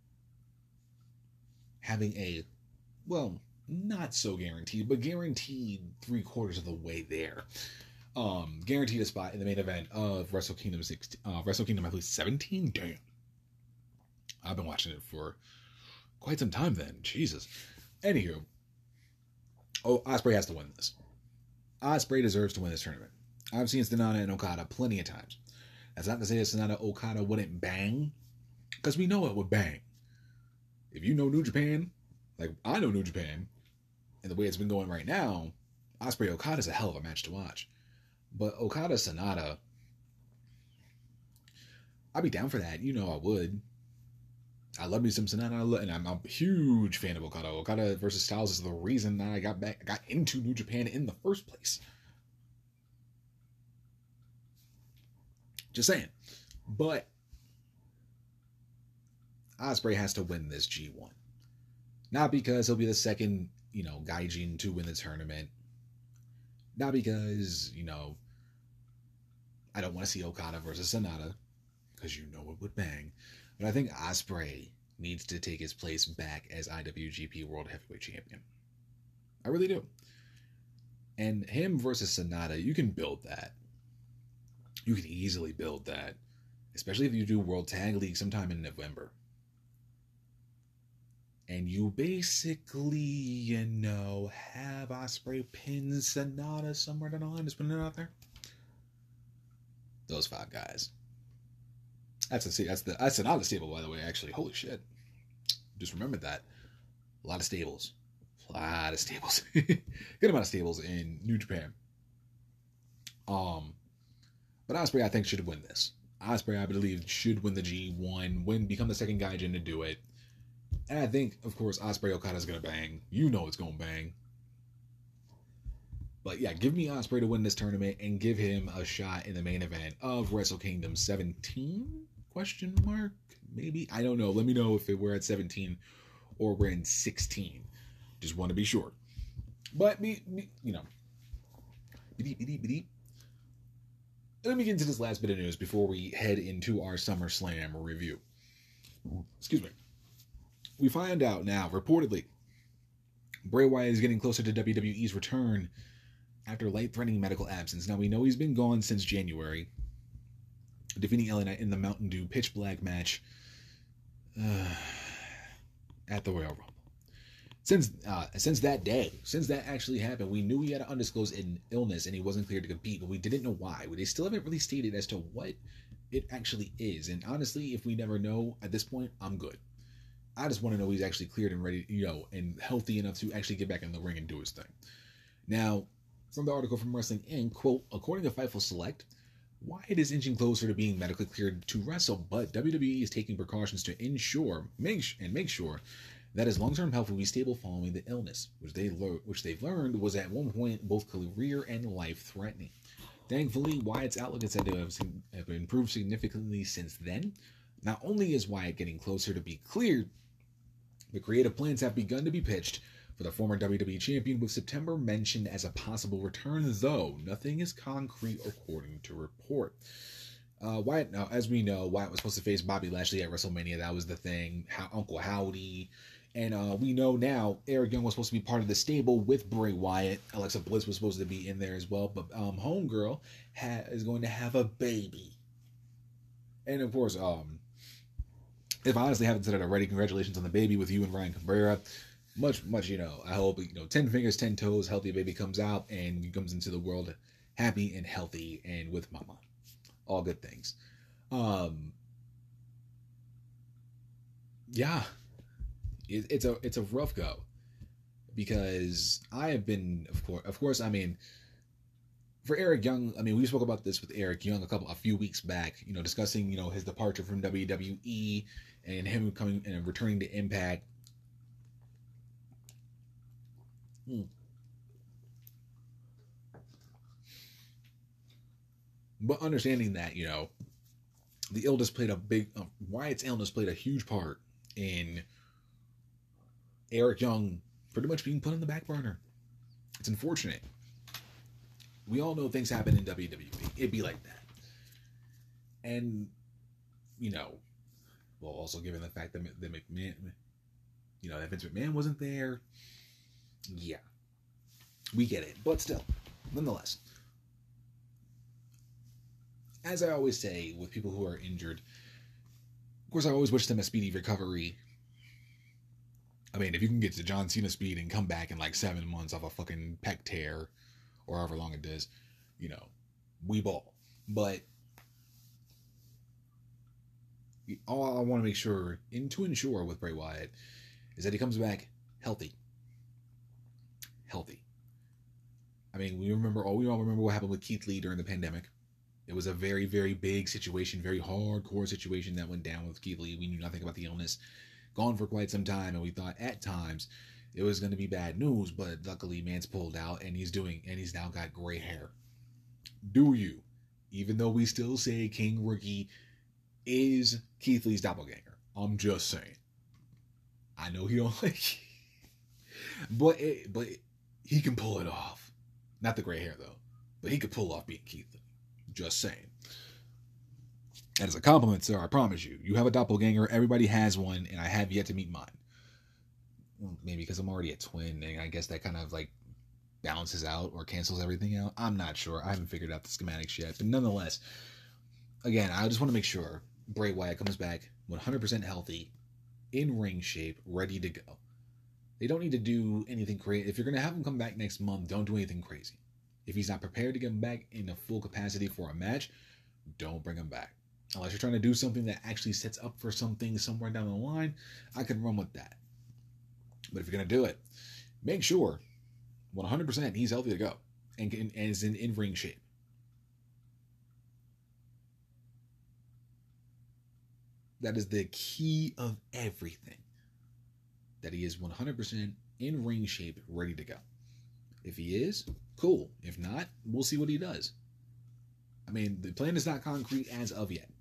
[SPEAKER 1] having a, well, not so guaranteed, but guaranteed three quarters of the way there. Um, guaranteed a spot in the main event of Wrestle Kingdom sixteen, uh, Wrestle Kingdom, I believe seventeen. Damn, I've been watching it for quite some time. Then, Jesus. Anywho, oh, Ospreay has to win this. Ospreay deserves to win this tournament. I've seen Sanada and Okada plenty of times. That's not to say that Sanada Okada wouldn't bang, because we know it would bang. If you know New Japan, like I know New Japan, and the way it's been going right now, Ospreay Okada is a hell of a match to watch. But Okada Sanada, I'd be down for that. You know I would. I love me some Sanada, I love, and I'm, I'm a huge fan of Okada. Okada versus Styles is the reason that I got back, got into New Japan in the first place. Just saying. But Ospreay has to win this G one. Not because he'll be the second, you know, Gaijin to win the tournament. Not because, you know, I don't want to see Okada versus Sanada, because you know it would bang. But I think Ospreay needs to take his place back as I W G P World Heavyweight Champion. I really do. And him versus Sanada, you can build that. You can easily build that. Especially if you do World Tag League sometime in November. and you basically, you know, have Ospreay pin Sonata somewhere down the line. Just putting it out there. Those five guys. That's a that's the that's Sonata stable, by the way. Actually, holy shit! Just remembered that. A lot of stables, a lot of stables, good amount of stables in New Japan. Um, but Ospreay, I think, should win this. Ospreay, I believe, should win the G one, win, become the second Gaijin to do it. And I think, of course, Ospreay Okada's gonna bang. You know it's gonna bang. But yeah, give me Ospreay to win this tournament and give him a shot in the main event of Wrestle Kingdom seventeen? Question mark? Maybe? I don't know. Let me know if it, we're at seventeen or we're in sixteen. Just want to be sure. But, me, me, you know. Beep, beep, beep. Let me get into this last bit of news before we head into our SummerSlam review. Excuse me. We find out now, reportedly, Bray Wyatt is getting closer to W W E's return after life-threatening medical absence. Now, we know he's been gone since January, defeating L A Knight in the Mountain Dew Pitch Black match uh, at the Royal Rumble. Since uh, since that day, since that actually happened, we knew he had an undisclosed illness and he wasn't cleared to compete, but we didn't know why. They still haven't really stated as to what it actually is. And honestly, if we never know at this point, I'm good. I just want to know he's actually cleared and ready, you know, and healthy enough to actually get back in the ring and do his thing. Now, from the article from Wrestling Incorporated, quote, according to Fightful Select, Wyatt is inching closer to being medically cleared to wrestle, but W W E is taking precautions to ensure make, and make sure that his long-term health will be stable following the illness, which they lear- which they've learned was at one point both career and life-threatening. Thankfully, Wyatt's outlook is said to have, have improved significantly since then. Not only is Wyatt getting closer to be cleared, but creative plans have begun to be pitched for the former W W E champion, with September mentioned as a possible return, though nothing is concrete according to report. Uh, Wyatt, now, as we know, Wyatt was supposed to face Bobby Lashley at WrestleMania. That was the thing. How, Uncle Howdy. And uh, we know now Eric Young was supposed to be part of the stable with Bray Wyatt. Alexa Bliss was supposed to be in there as well. But um, Homegirl ha- is going to have a baby. And of course, um, if I honestly haven't said it already, congratulations on the baby with you and Ryan Cabrera. Much, much, you know, I hope, you know, ten fingers, ten toes, healthy baby comes out and he comes into the world happy and healthy and with mama. All good things. Um, yeah, it, it's a it's a rough go because I have been, of course, of course. I mean, for Eric Young, I mean, we spoke about this with Eric Young a couple, a few weeks back. You know, discussing you know his departure from W W E and him coming and returning to Impact. Hmm. But understanding that, you know, the illness played a big, uh, Wyatt's illness played a huge part in Eric Young pretty much being put on the back burner. It's unfortunate. We all know things happen in W W E. It'd be like that. And, you know, well, also given the fact that the McMahon, you know, that Vince McMahon wasn't there. Yeah. We get it. But still, nonetheless. As I always say with people who are injured, of course, I always wish them a speedy recovery. I mean, if you can get to John Cena speed and come back in like seven months off a fucking pec tear, or however long it is, you know, we ball. But all I want to make sure, and to ensure with Bray Wyatt, is that he comes back healthy. Healthy. I mean, we remember, oh, we all remember what happened with Keith Lee during the pandemic. It was a very, very big situation, very hardcore situation that went down with Keith Lee. We knew nothing about the illness. Gone for quite some time, and we thought at times it was going to be bad news, but luckily man's pulled out, and he's doing, and he's now got gray hair. Do you? Even though we still say King Rookie is Keith Lee's doppelganger. I'm just saying. I know he don't like but it, but he can pull it off. Not the gray hair, though. But he could pull off being Keith Lee. Just saying. That is a compliment, sir. I promise you. You have a doppelganger. Everybody has one, and I have yet to meet mine. Well, maybe because I'm already a twin, and I guess that kind of like balances out or cancels everything out. I'm not sure. I haven't figured out the schematics yet. But nonetheless, again, I just want to make sure Bray Wyatt comes back one hundred percent healthy in ring shape, ready to go. They don't need to do anything crazy. If you're going to have him come back next month, don't do anything crazy. If he's not prepared to get him back in a full capacity for a match, don't bring him back. Unless you're trying to do something that actually sets up for something somewhere down the line, I can run with that. But if you're going to do it, make sure one hundred percent he's healthy to go and, and is in in-ring shape. That is the key of everything. That he is one hundred percent in ring shape, ready to go. If he is, cool. If not, we'll see what he does. I mean, the plan is not concrete as of yet.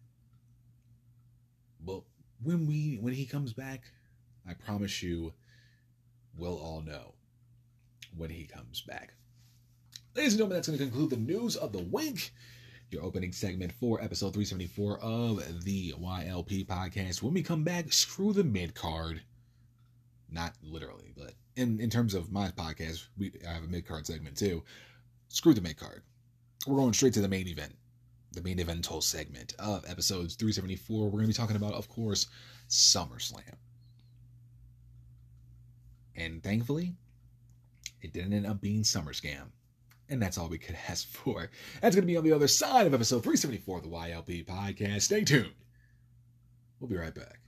[SPEAKER 1] But when we when he comes back, I promise you, we'll all know when he comes back. Ladies and gentlemen, that's going to conclude the news of the week. Your opening segment for episode three seventy-four of the Y L P podcast. When we come back, screw the mid-card. Not literally, but in, in terms of my podcast, we I have a mid-card segment too. Screw the mid-card. We're going straight to the main event. The main evental segment of episodes three seventy-four. We're going to be talking about, of course, SummerSlam. And thankfully, it didn't end up being SummerScam. And that's all we could ask for. That's going to be on the other side of episode three seventy-four of the Y L P podcast. Stay tuned. We'll be right back.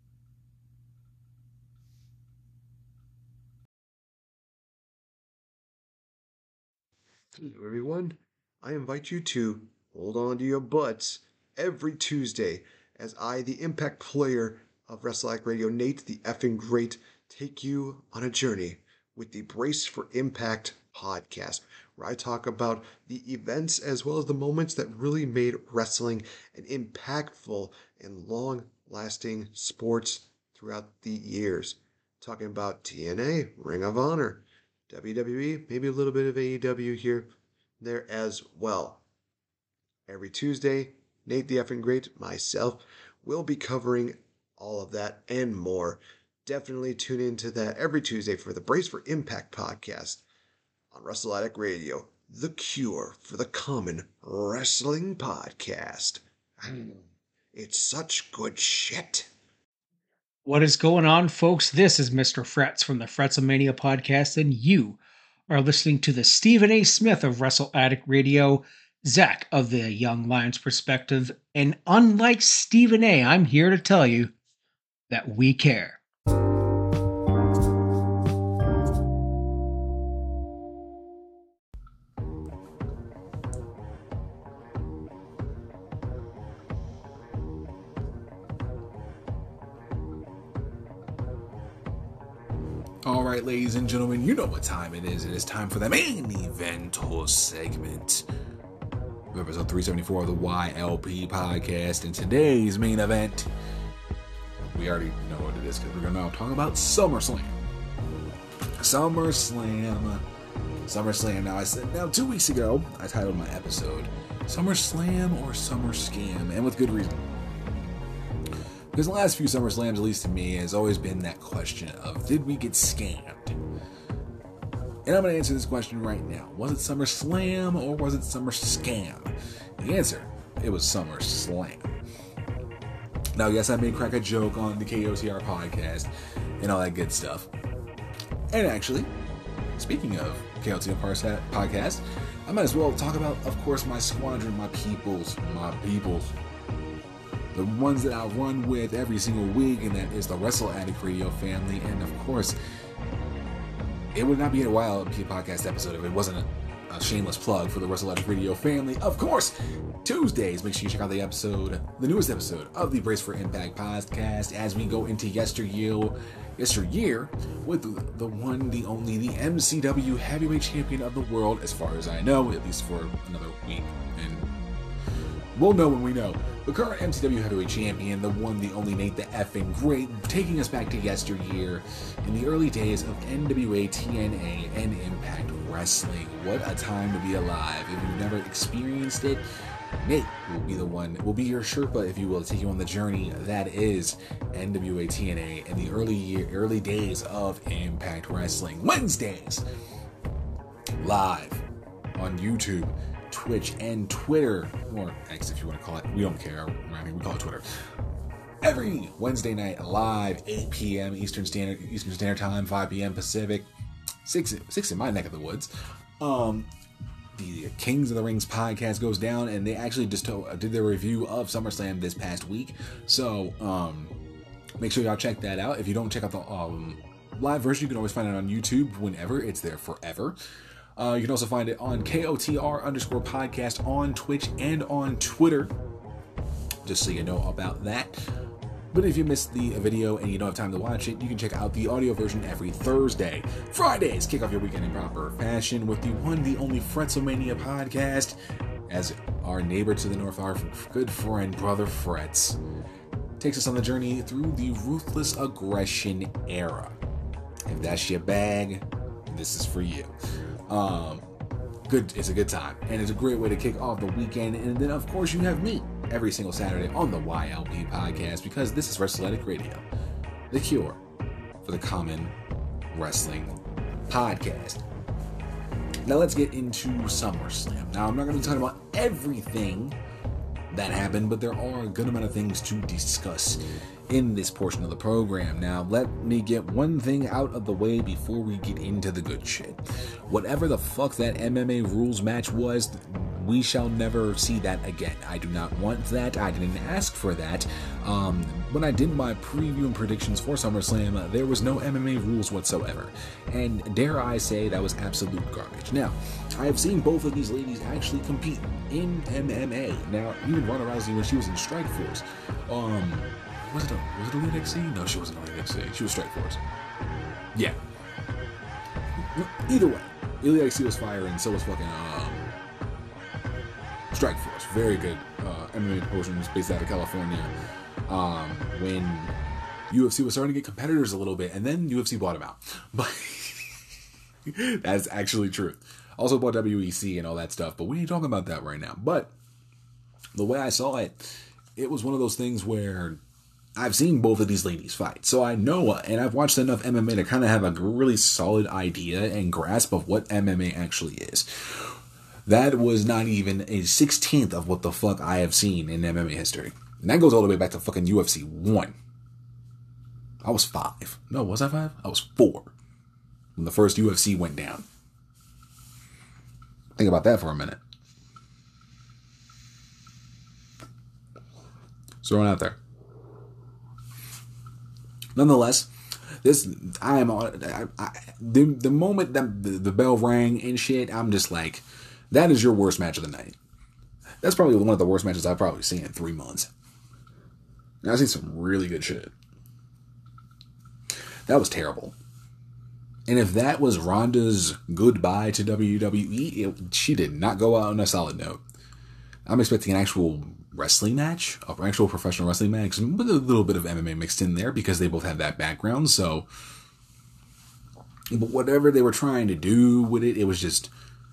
[SPEAKER 3] Hello everyone, I invite you to hold on to your butts every Tuesday as I, the Impact player of WrestleAddict Radio, Nate the effing Great, take you on a journey with the Brace for Impact podcast, where I talk about the events as well as the moments that really made wrestling an impactful and long-lasting sports throughout the years. Talking about T N A, Ring of Honor, W W E, maybe a little bit of A E W here, there as well. Every Tuesday, Nate the effing Great, myself, will be covering all of that and more. Definitely tune into that every Tuesday for the Brace for Impact podcast on WrestleAddict Radio, the cure for the common wrestling podcast. It's such good shit.
[SPEAKER 4] What is going on, folks? This is Mister Frets from the Fretzelmania podcast, and you are listening to the Stephen A. Smith of WrestleAddict Radio, Zach of the Young Lions Perspective, and unlike Stephen A., I'm here to tell you that we care.
[SPEAKER 1] All right, ladies and gentlemen, you know what time it is. It is time for the main evental segment of episode three seventy-four of the Y L P podcast. And today's main event, we already know what it is because we're going to now talk about SummerSlam. SummerSlam. SummerSlam. Now, I said, now two weeks ago, I titled my episode SummerSlam or SummerScam, and with good reason. Because the last few SummerSlams, at least to me, has always been that question of, did we get scammed? And I'm going to answer this question right now. Was it SummerSlam or was it SummerScam? The answer, it was SummerSlam. Now, yes, I may crack a joke on the K O T R podcast and all that good stuff. And actually, speaking of K O T R podcast, I might as well talk about, of course, my squadron, my peoples, my peoples. The ones that I run with every single week, and that is the WrestleAddict Radio family. And of course, it would not be a Y L P podcast episode if it wasn't a, a shameless plug for the WrestleAddict Radio family. Of course, Tuesdays, make sure you check out the episode, the newest episode of the Brace for Impact podcast, as we go into yesteryear, yesteryear with the, the one, the only, the M C W Heavyweight Champion of the world, as far as I know, at least for another week. And we'll know when we know. The current M C W Heavyweight Champion, the one, the only, Nate the effing Great, taking us back to yesteryear in the early days of N W A, T N A, and Impact Wrestling. What a time to be alive. If you've never experienced it, Nate will be the one, will be your Sherpa, if you will, to take you on the journey that is N W A, T N A, in the early year, early days of Impact Wrestling. Wednesdays, live on YouTube, Twitch, and Twitter, or X if you want to call it. We don't care. I mean, we call it Twitter. every Wednesday night live, eight p.m. Eastern Standard Eastern Standard Time, five p.m. Pacific, six six in my neck of the woods. Um, the Kings of the Rings podcast goes down, and they actually just told, did their review of SummerSlam this past week. So um, make sure y'all check that out. If you don't check out the um, live version, you can always find it on YouTube whenever. It's there forever. Uh, you can also find it on K O T R underscore podcast on Twitch and on Twitter, just so you know about that. But if you missed the video and you don't have time to watch it, you can check out the audio version every Thursday. Fridays, kick off your weekend in proper fashion with the one, the only Fretzomania podcast, as our neighbor to the north, our good friend, Brother Fretz, takes us on the journey through the ruthless aggression era. If that's your bag, this is for you. Um, good, it's a good time, and it's a great way to kick off the weekend. And then, of course, you have me every single Saturday on the Y L P podcast, because this is WrestleAddict Radio, the cure for the common wrestling podcast. Now let's get into SummerSlam. Now I'm not going to be talking about everything that happened, but there are a good amount of things to discuss in this portion of the program. Now, let me get one thing out of the way before we get into the good shit. Whatever the fuck that M M A rules match was, we shall never see that again. I do not want that. I didn't ask for that. Um, when I did my preview and predictions for SummerSlam, uh, there was no M M A rules whatsoever. And dare I say, that was absolute garbage. Now, I have seen both of these ladies actually compete in M M A. Now, even Ronda Rousey, when she was in Strikeforce, um... Was it, a, was it Elite X C? No, she wasn't Elite X C. She was Strikeforce. Yeah. Either way, Elite X C was fire, and so was fucking um, Strikeforce. Very good uh, M M A promotions based out of California. Um, when U F C was starting to get competitors a little bit, and then U F C bought them out. But that's actually true. Also bought W E C and all that stuff, but we ain't talking about that right now. But the way I saw it, it was one of those things where I've seen both of these ladies fight, so I know, and I've watched enough M M A to kind of have a really solid idea and grasp of what M M A actually is. That was not even a sixteenth of what the fuck I have seen in M M A history. And that goes all the way back to fucking U F C one. I was five. No, was I five? I was four when the first U F C went down. Think about that for a minute. Throwing out there. Nonetheless, this I am on. I, I, the the moment that the, the bell rang and shit, I'm just like, that is your worst match of the night. That's probably one of the worst matches I've probably seen in three months. And I've seen some really good shit. That was terrible. And if that was Ronda's goodbye to W W E, it, she did not go out on a solid note. I'm expecting an actual wrestling match, an actual professional wrestling match, with a little bit of M M A mixed in there because they both have that background. So, but whatever they were trying to do with it, it was just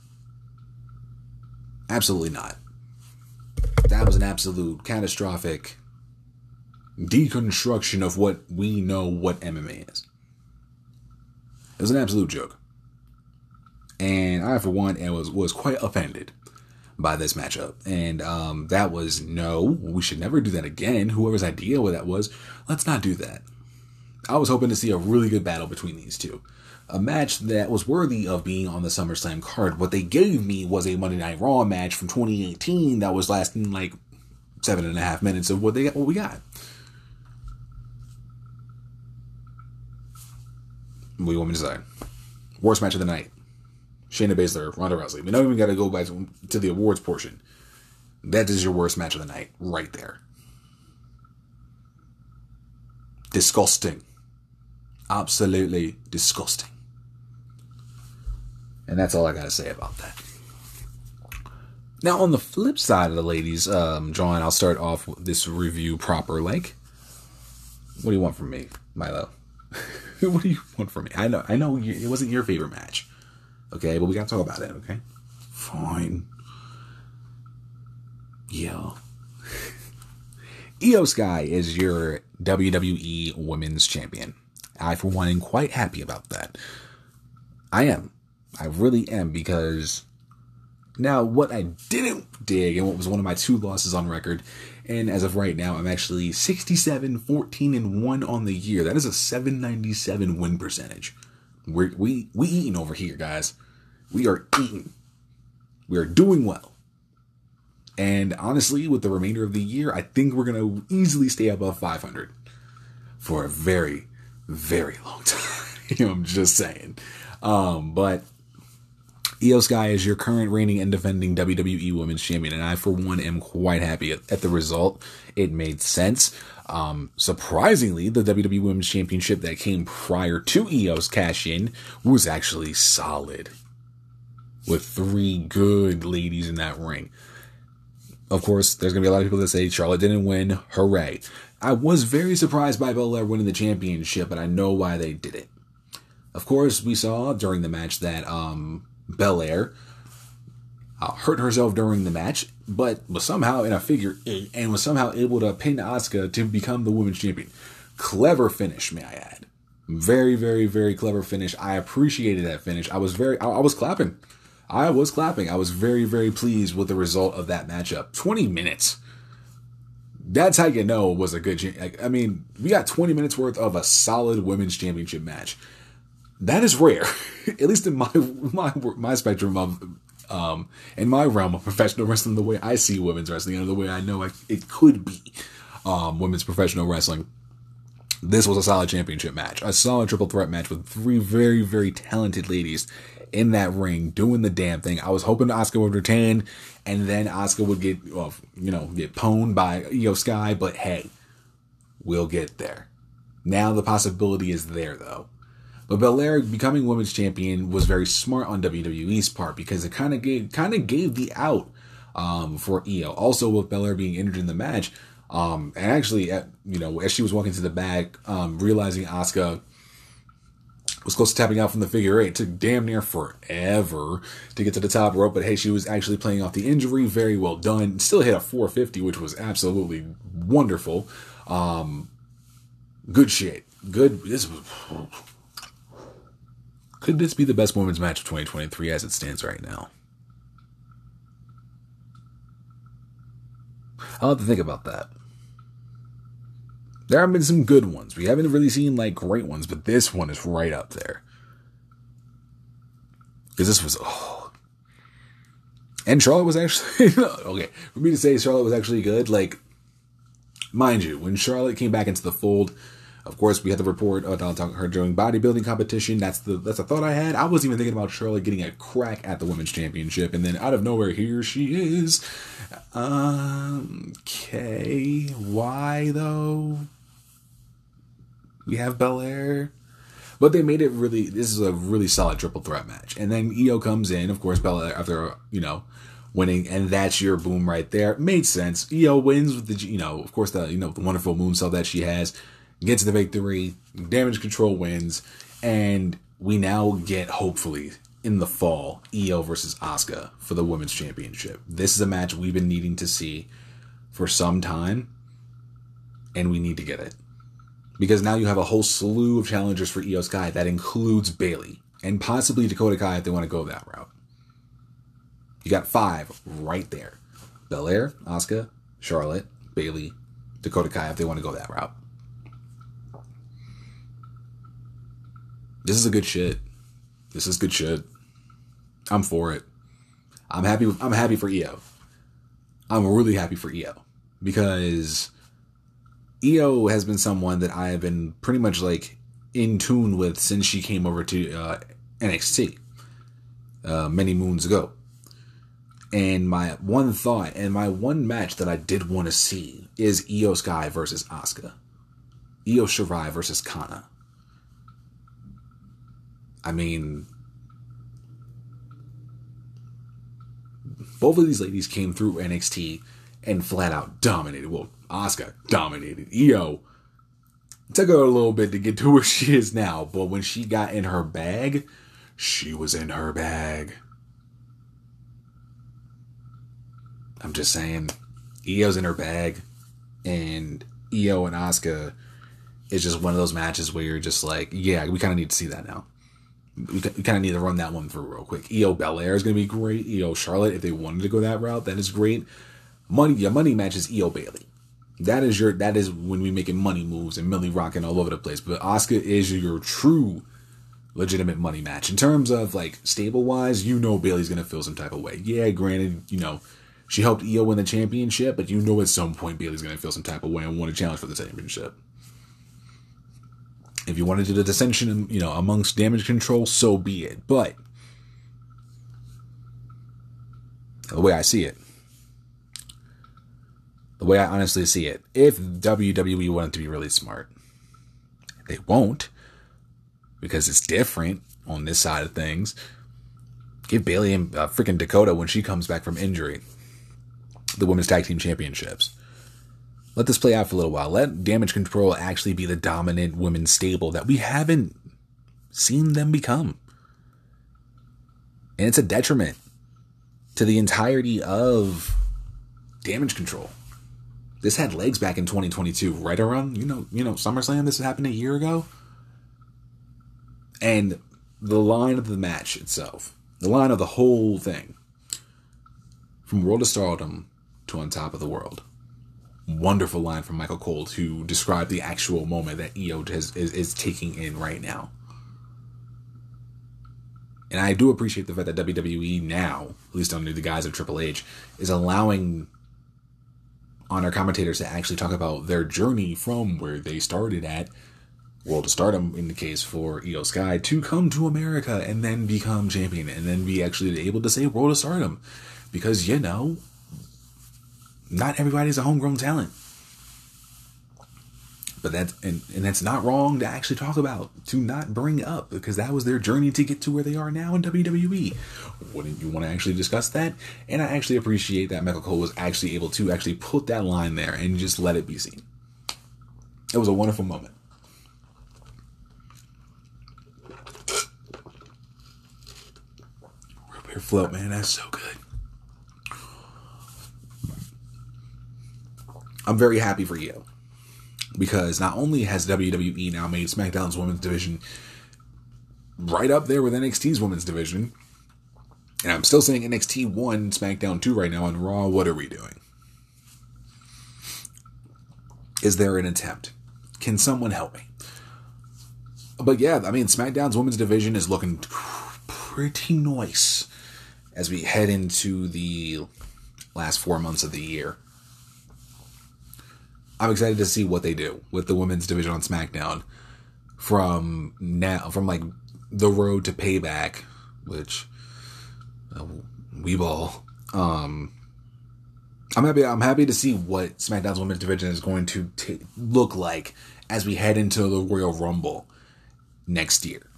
[SPEAKER 1] absolutely not. That was an absolute catastrophic deconstruction of what we know what M M A is. It was an absolute joke. And I, for one, was, was quite offended by this matchup. And um, that was, no, we should never do that again. Whoever's idea what that was, let's not do that. I was hoping to see a really good battle between these two. A match that was worthy of being on the SummerSlam card. What they gave me was a Monday Night Raw match from twenty eighteen that was lasting like seven and a half minutes of what they what we got. What do you want me to say? Worst match of the night. Shayna Baszler, Ronda Rousey. We don't even got to go back to, to the awards portion. That is your worst match of the night. Right there. Disgusting. Absolutely disgusting. And that's all I got to say about that. Now, on the flip side of the ladies, um, John, I'll start off with this review proper. Like, what do you want from me, Milo? What do you want from me? I know, I know it wasn't your favorite match. Okay, but we gotta talk about it, okay? Fine. Yeah. Io Sky is your W W E Women's Champion. I, for one, am quite happy about that. I am. I really am, because Now, what I didn't dig, and what was one of my two losses on record, and as of right now, I'm actually sixty-seven, fourteen, and one on the year. That is a seven ninety-seven win percentage. We're, we we eating over here, guys. We are eating. We are doing well. And honestly, with the remainder of the year, I think we're going to easily stay above five hundred for a very, very long time. I'm just saying. Um, but Io Sky is your current reigning and defending W W E Women's Champion, and I, for one, am quite happy at, at the result. It made sense. Um, surprisingly, the W W E Women's Championship that came prior to Io's cash-in was actually solid, with three good ladies in that ring. Of course, there's going to be a lot of people that say Charlotte didn't win. Hooray. I was very surprised by Belair winning the championship, but I know why they did it. Of course, we saw during the match that um, Belair uh, hurt herself during the match, but was somehow in a figure eight and was somehow able to pin Asuka to become the women's champion. Clever finish, may I add. Very, very, very clever finish. I appreciated that finish. I was very, I, I was clapping. I was clapping. I was very, very pleased with the result of that matchup. twenty minutes. That's how you know it was a good... Like, I mean, we got twenty minutes worth of a solid women's championship match. That is rare, at least in my my my spectrum of, um, in my realm of professional wrestling, the way I see women's wrestling and the way I know it could be um, women's professional wrestling. This was a solid championship match, a solid triple threat match with three very, very talented ladies in that ring doing the damn thing. I was hoping Asuka would retain, and then Asuka would get, well, you know, get pwned by Io Sky. But hey, we'll get there. Now the possibility is there, though. But Belair becoming women's champion was very smart on W W E's part, because it kind of gave kind of gave the out um, for Io. Also, with Belair being injured in the match, um, and actually, at, you know, as she was walking to the back, um, realizing Asuka was close to tapping out from the figure eight. It took damn near forever to get to the top rope, but hey, she was actually playing off the injury. Very well done. Still hit a four fifty, which was absolutely wonderful. Um, good shit. Good. This was. Could this be the best women's match of twenty twenty-three as it stands right now? I'll have to think about that. There have been some good ones. We haven't really seen, like, great ones, but this one is right up there. Because this was, oh. And Charlotte was actually, okay, for me to say Charlotte was actually good, like, mind you, when Charlotte came back into the fold, of course, we had the report about her doing bodybuilding competition. That's the that's a thought I had. I wasn't even thinking about Charlotte getting a crack at the women's championship, and then out of nowhere, here she is. Um, okay, why though? We have Belair, but they made it really. This is a really solid triple threat match, and then Io comes in. Of course, Belair after you know winning, and that's your boom right there. It made sense. Io wins with the you know of course the you know the wonderful moonsault that she has. Gets the victory, Damage Control wins, and we now get, hopefully, in the fall, Io versus Asuka for the Women's Championship. This is a match we've been needing to see for some time, and we need to get it. Because now you have a whole slew of challengers for Io Sky that includes Bayley, and possibly Dakota Kai if they want to go that route. You got five right there. Belair, Asuka, Charlotte, Bayley, Dakota Kai if they want to go that route. This is a good shit. This is good shit. I'm for it. I'm happy. I'm happy for Io. I'm really happy for Io because Io has been someone that I have been pretty much like in tune with since she came over to uh, N X T uh, many moons ago. And my one thought and my one match that I did want to see is Io Sky versus Asuka. Io Shirai versus Kana. I mean, both of these ladies came through N X T and flat out dominated. Well, Asuka dominated. Io took her a little bit to get to where she is now, but when she got in her bag, she was in her bag. I'm just saying, Io's in her bag, and Io and Asuka is just one of those matches where you're just like, yeah, we kind of need to see that now. we kind of need to run that one through real quick. Io Belair is going to be great. Io Charlotte, if they wanted to go that route, that is great. Money, your money match is Io Bailey. That is your, that is when we making money moves and Millie rocking all over the place. But Asuka is your true legitimate money match. In terms of like stable wise, you know Bailey's going to feel some type of way. Yeah, granted, you know, she helped Io win the championship, but you know at some point Bailey's going to feel some type of way and want to challenge for the championship. If you want to do the dissension, you know, amongst Damage Control, so be it. But the way I see it, the way I honestly see it, if W W E wanted to be really smart, they won't, because it's different on this side of things. Give Bailey and uh, freaking Dakota, when she comes back from injury, the Women's Tag Team Championships. Let this play out for a little while. Let Damage Control actually be the dominant women's stable that we haven't seen them become. And it's a detriment to the entirety of Damage Control. This had legs back in twenty twenty-two, right around, you know, you know, SummerSlam. This happened a year ago. And the line of the match itself, the line of the whole thing, from World of Stardom to On Top of the World. Wonderful line from Michael Cole to describe the actual moment that Io has, is, is taking in right now. And I do appreciate the fact that W W E now, at least under the guise of Triple H, is allowing on-air commentators to actually talk about their journey from where they started at World of Stardom, in the case for Io Sky, to come to America and then become champion and then be actually able to say World of Stardom. Because, you know, not everybody's a homegrown talent. But that's, and, and that's not wrong to actually talk about, to not bring up, because that was their journey to get to where they are now in W W E. Wouldn't you want to actually discuss that? And I actually appreciate that Michael Cole was actually able to actually put that line there and just let it be seen. It was a wonderful moment. Root beer float, man, that's so good. I'm very happy for Io, because not only has W W E now made SmackDown's women's division right up there with N X T's women's division, and I'm still saying N X T one, SmackDown two right now, on Raw, what are we doing? Is there an attempt? Can someone help me? But yeah, I mean, SmackDown's women's division is looking pretty nice as we head into the last four months of the year. I'm excited to see what they do with the women's division on SmackDown from now, from like the road to Payback, which uh, we ball. Um, I'm happy. I'm happy to see what SmackDown's women's division is going to t- look like as we head into the Royal Rumble next year.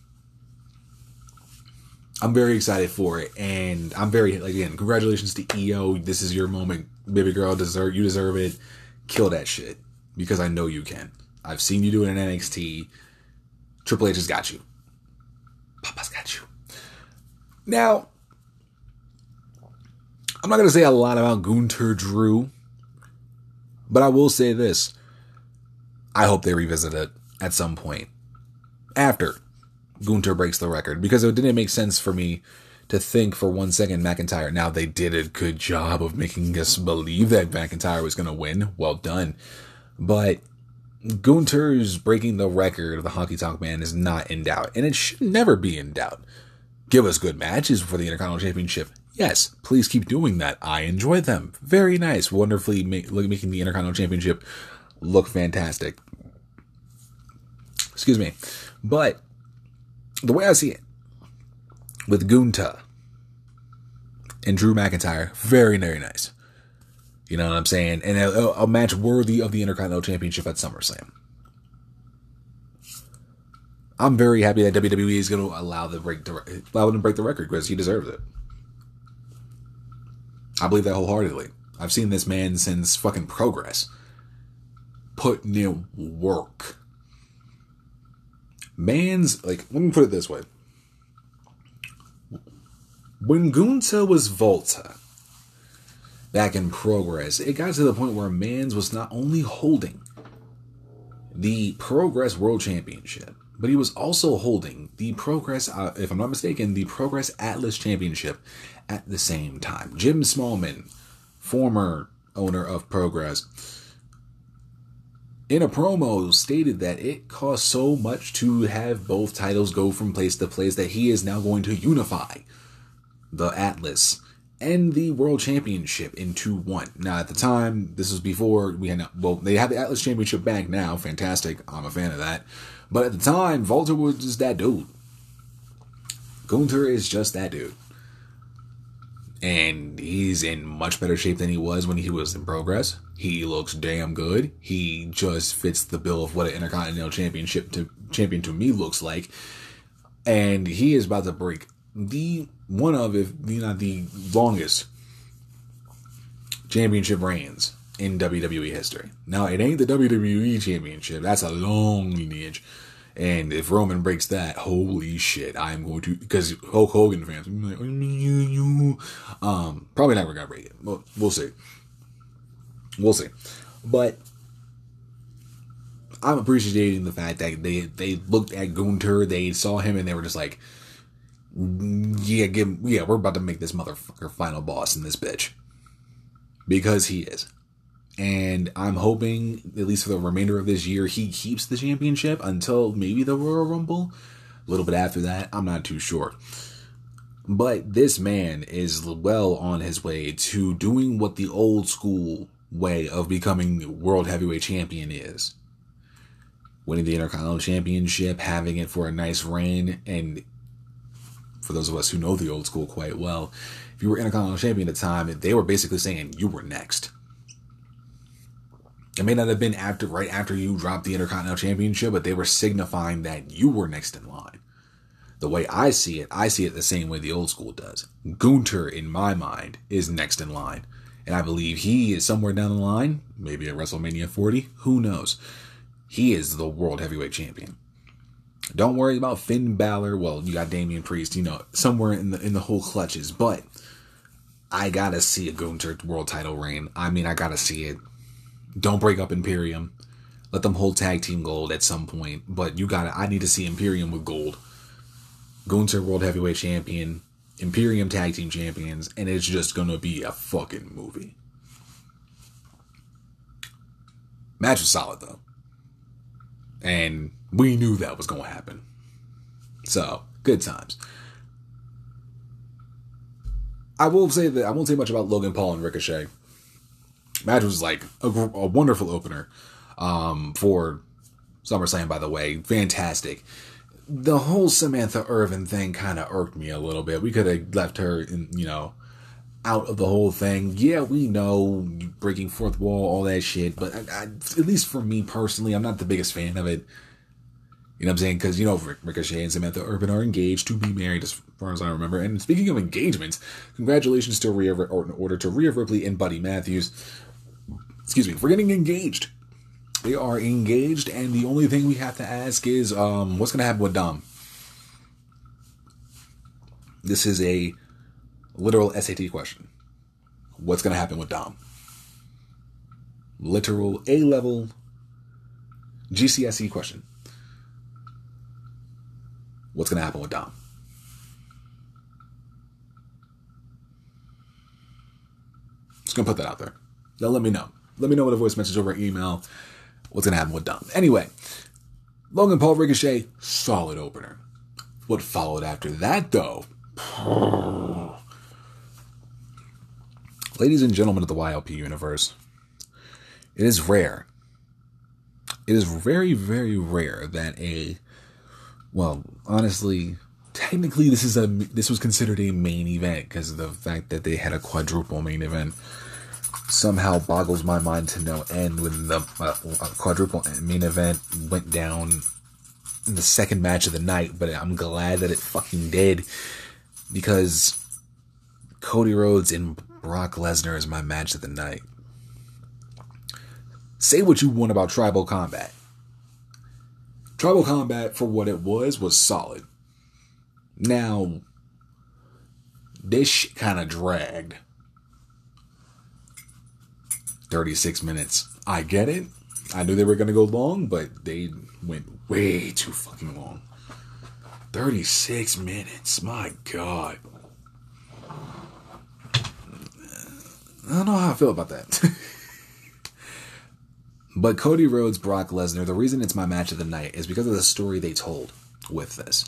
[SPEAKER 1] I'm very excited for it, and I'm very, again, congratulations to Io. This is your moment, baby girl. Deserve you deserve it. Kill that shit, because I know you can. I've seen you do it in N X T. Triple H has got you. Papa's got you. Now, I'm not going to say a lot about Gunther Drew, but I will say this. I hope they revisit it at some point after Gunther breaks the record, because it didn't make sense for me to think for one second McIntyre. Now, they did a good job of making us believe that McIntyre was going to win. Well done. But Gunther's breaking the record of the Honky Tonk Man is not in doubt, and it should never be in doubt. Give us good matches for the Intercontinental Championship. Yes, please keep doing that. I enjoy them. Very nice. Wonderfully make, making the Intercontinental Championship look fantastic. Excuse me. But the way I see it, with Gunther and Drew McIntyre, very, very nice. You know what I'm saying? And a, a match worthy of the Intercontinental Championship at SummerSlam. I'm very happy that W W E is going to allow, the break, allow him to break the record, because he deserves it. I believe that wholeheartedly. I've seen this man since fucking Progress. Putting in work. Man's, like, let me put it this way. When Gunther was Volta back in Progress, it got to the point where Mans was not only holding the Progress World Championship, but he was also holding the Progress, uh, if I'm not mistaken, the Progress Atlas Championship at the same time. Jim Smallman, former owner of Progress, in a promo stated that it costs so much to have both titles go from place to place that he is now going to unify the Atlas and the World Championship into one. Now, at the time, this was before we had, well, they have the Atlas Championship back now. Fantastic. I'm a fan of that. But at the time, Walter was just that dude. Gunther is just that dude. And he's in much better shape than he was when he was in Progress. He looks damn good. He just fits the bill of what an Intercontinental Championship to, champion to me looks like. And he is about to break the one of, if not the longest championship reigns in W W E history. Now, it ain't the W W E Championship. That's a long lineage. And if Roman breaks that, holy shit, I'm going to, because Hulk Hogan fans, like, um, probably never got break it. Well, we'll see. We'll see. But I'm appreciating the fact that they, they looked at Gunther, they saw him, and they were just like, yeah, give, yeah, we're about to make this motherfucker final boss in this bitch. Because he is. And I'm hoping, at least for the remainder of this year, he keeps the championship until maybe the Royal Rumble. A little bit after that, I'm not too sure. But this man is well on his way to doing what the old school way of becoming World Heavyweight Champion is. Winning the Intercontinental Championship, having it for a nice reign, and for those of us who know the old school quite well, if you were Intercontinental Champion at the time, they were basically saying you were next. It may not have been after, right after you dropped the Intercontinental Championship, but they were signifying that you were next in line. The way I see it, I see it the same way the old school does. Gunther, in my mind, is next in line. And I believe he is somewhere down the line, maybe at WrestleMania forty, who knows. He is the World Heavyweight Champion. Don't worry about Finn Balor. Well, you got Damian Priest, you know, somewhere in the in the whole clutches. But I gotta see a Gunther world title reign. I mean, I gotta see it. Don't break up Imperium. Let them hold tag team gold at some point. But you gotta, I need to see Imperium with gold. Gunther World Heavyweight Champion. Imperium Tag Team Champions. And it's just gonna be a fucking movie. Match was solid though. And we knew that was gonna happen. So, good times. I will say that I won't say much about Logan Paul and Ricochet. Match was like a, a wonderful opener um, for SummerSlam, by the way. Fantastic. The whole Samantha Irvin thing kind of irked me a little bit. We could have left her, in, you know, out of the whole thing. Yeah, we know breaking fourth wall, all that shit. But I, I, at least for me personally, I'm not the biggest fan of it. You know what I'm saying? Because, you know, Ricochet and Samantha Irvin are engaged to be married, as far as I remember. And speaking of engagements, congratulations to Rhea, or in order to Rhea Ripley and Buddy Matthews. Excuse me, for getting engaged. They are engaged, and the only thing we have to ask is, um, what's going to happen with Dom? This is a literal S A T question. What's going to happen with Dom? Literal A-level G C S E question. What's going to happen with Dom? Just going to put that out there. Now let me know. Let me know with a voice message over email. What's going to happen with Dom? Anyway, Logan Paul Ricochet, solid opener. What followed after that, though? Ladies and gentlemen of the Y L P universe, it is rare. It is very, very rare that a, well, honestly, technically this is a this was considered a main event because of the fact that they had a quadruple main event. Somehow boggles my mind to no end when the uh, quadruple main event went down in the second match of the night, but I'm glad that it fucking did, because Cody Rhodes and Brock Lesnar is my match of the night. Say what you want about Tribal Combat. Tribal Combat, for what it was, was solid. Now, this shit kind of dragged. thirty-six minutes. I get it. I knew they were going to go long, but they went way too fucking long. thirty-six minutes. My God. I don't know how I feel about that. But Cody Rhodes, Brock Lesnar, the reason it's my match of the night is because of the story they told with this.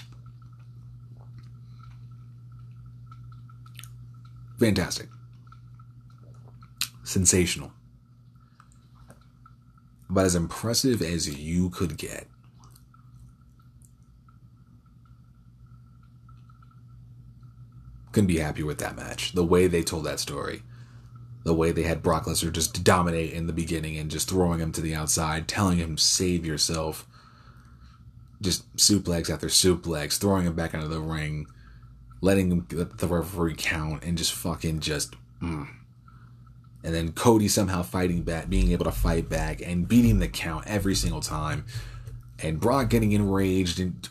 [SPEAKER 1] Fantastic. Sensational. But as impressive as you could get. Couldn't be happy with that match. The way they told that story. The way they had Brock Lesnar just dominate in the beginning and just throwing him to the outside, telling him, save yourself. Just suplex after suplex, throwing him back into the ring, letting him let the referee count, and just fucking just... Mm. And then Cody somehow fighting back, being able to fight back, and beating the count every single time. And Brock getting enraged. And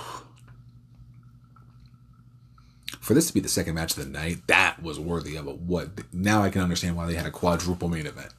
[SPEAKER 1] for this to be the second match of the night, that was worthy of a what. Now I can understand why they had a quadruple main event.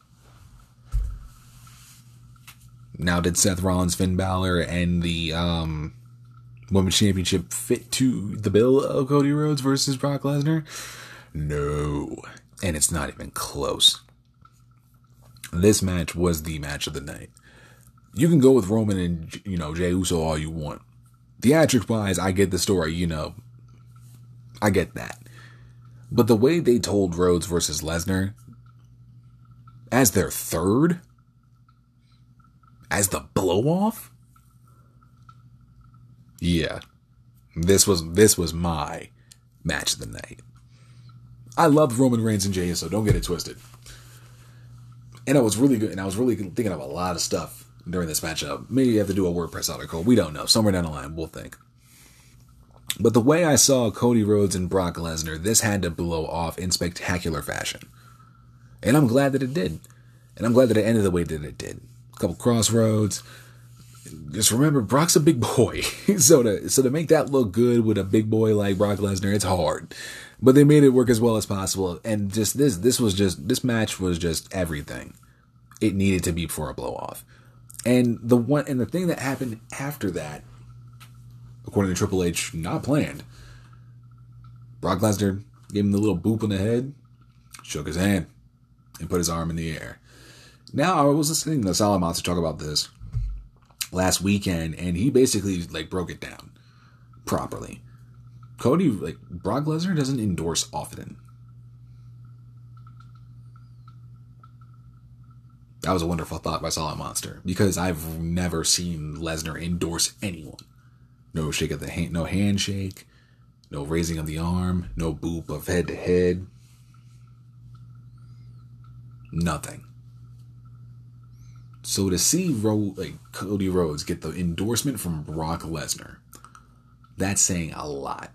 [SPEAKER 1] Now, did Seth Rollins, Finn Balor, and the um, Women's Championship fit to the bill of Cody Rhodes versus Brock Lesnar? No. And it's not even close. This match was the match of the night. You can go with Roman and, you know, Jey Uso all you want. Theatrics-wise, I get the story, you know. I get that. But the way they told Rhodes versus Lesnar, as their third, as the blow-off, yeah, this was this was my match of the night. I loved Roman Reigns and Jey Uso, don't get it twisted. And I was really good, and I was really thinking of a lot of stuff during this matchup. Maybe you have to do a WordPress article. We don't know. Somewhere down the line, we'll think. But the way I saw Cody Rhodes and Brock Lesnar, this had to blow off in spectacular fashion. And I'm glad that it did. And I'm glad that it ended the way that it did. A couple crossroads. Just remember, Brock's a big boy. so to so to make that look good with a big boy like Brock Lesnar, it's hard. But they made it work as well as possible. And just this this was just this match was just everything it needed to be for a blow off. And the one and the thing that happened after that, according to Triple H, not planned. Brock Lesnar gave him the little boop on the head, shook his hand, and put his arm in the air. Now, I was listening to Solid Monster talk about this last weekend, and he basically like broke it down properly. Cody, like Brock Lesnar, doesn't endorse often. That was a wonderful thought by Solid Monster, because I've never seen Lesnar endorse anyone. No shake of the hand, no handshake, no raising of the arm, no boop of head to head. Nothing. So to see Ro- like Cody Rhodes get the endorsement from Brock Lesnar, that's saying a lot.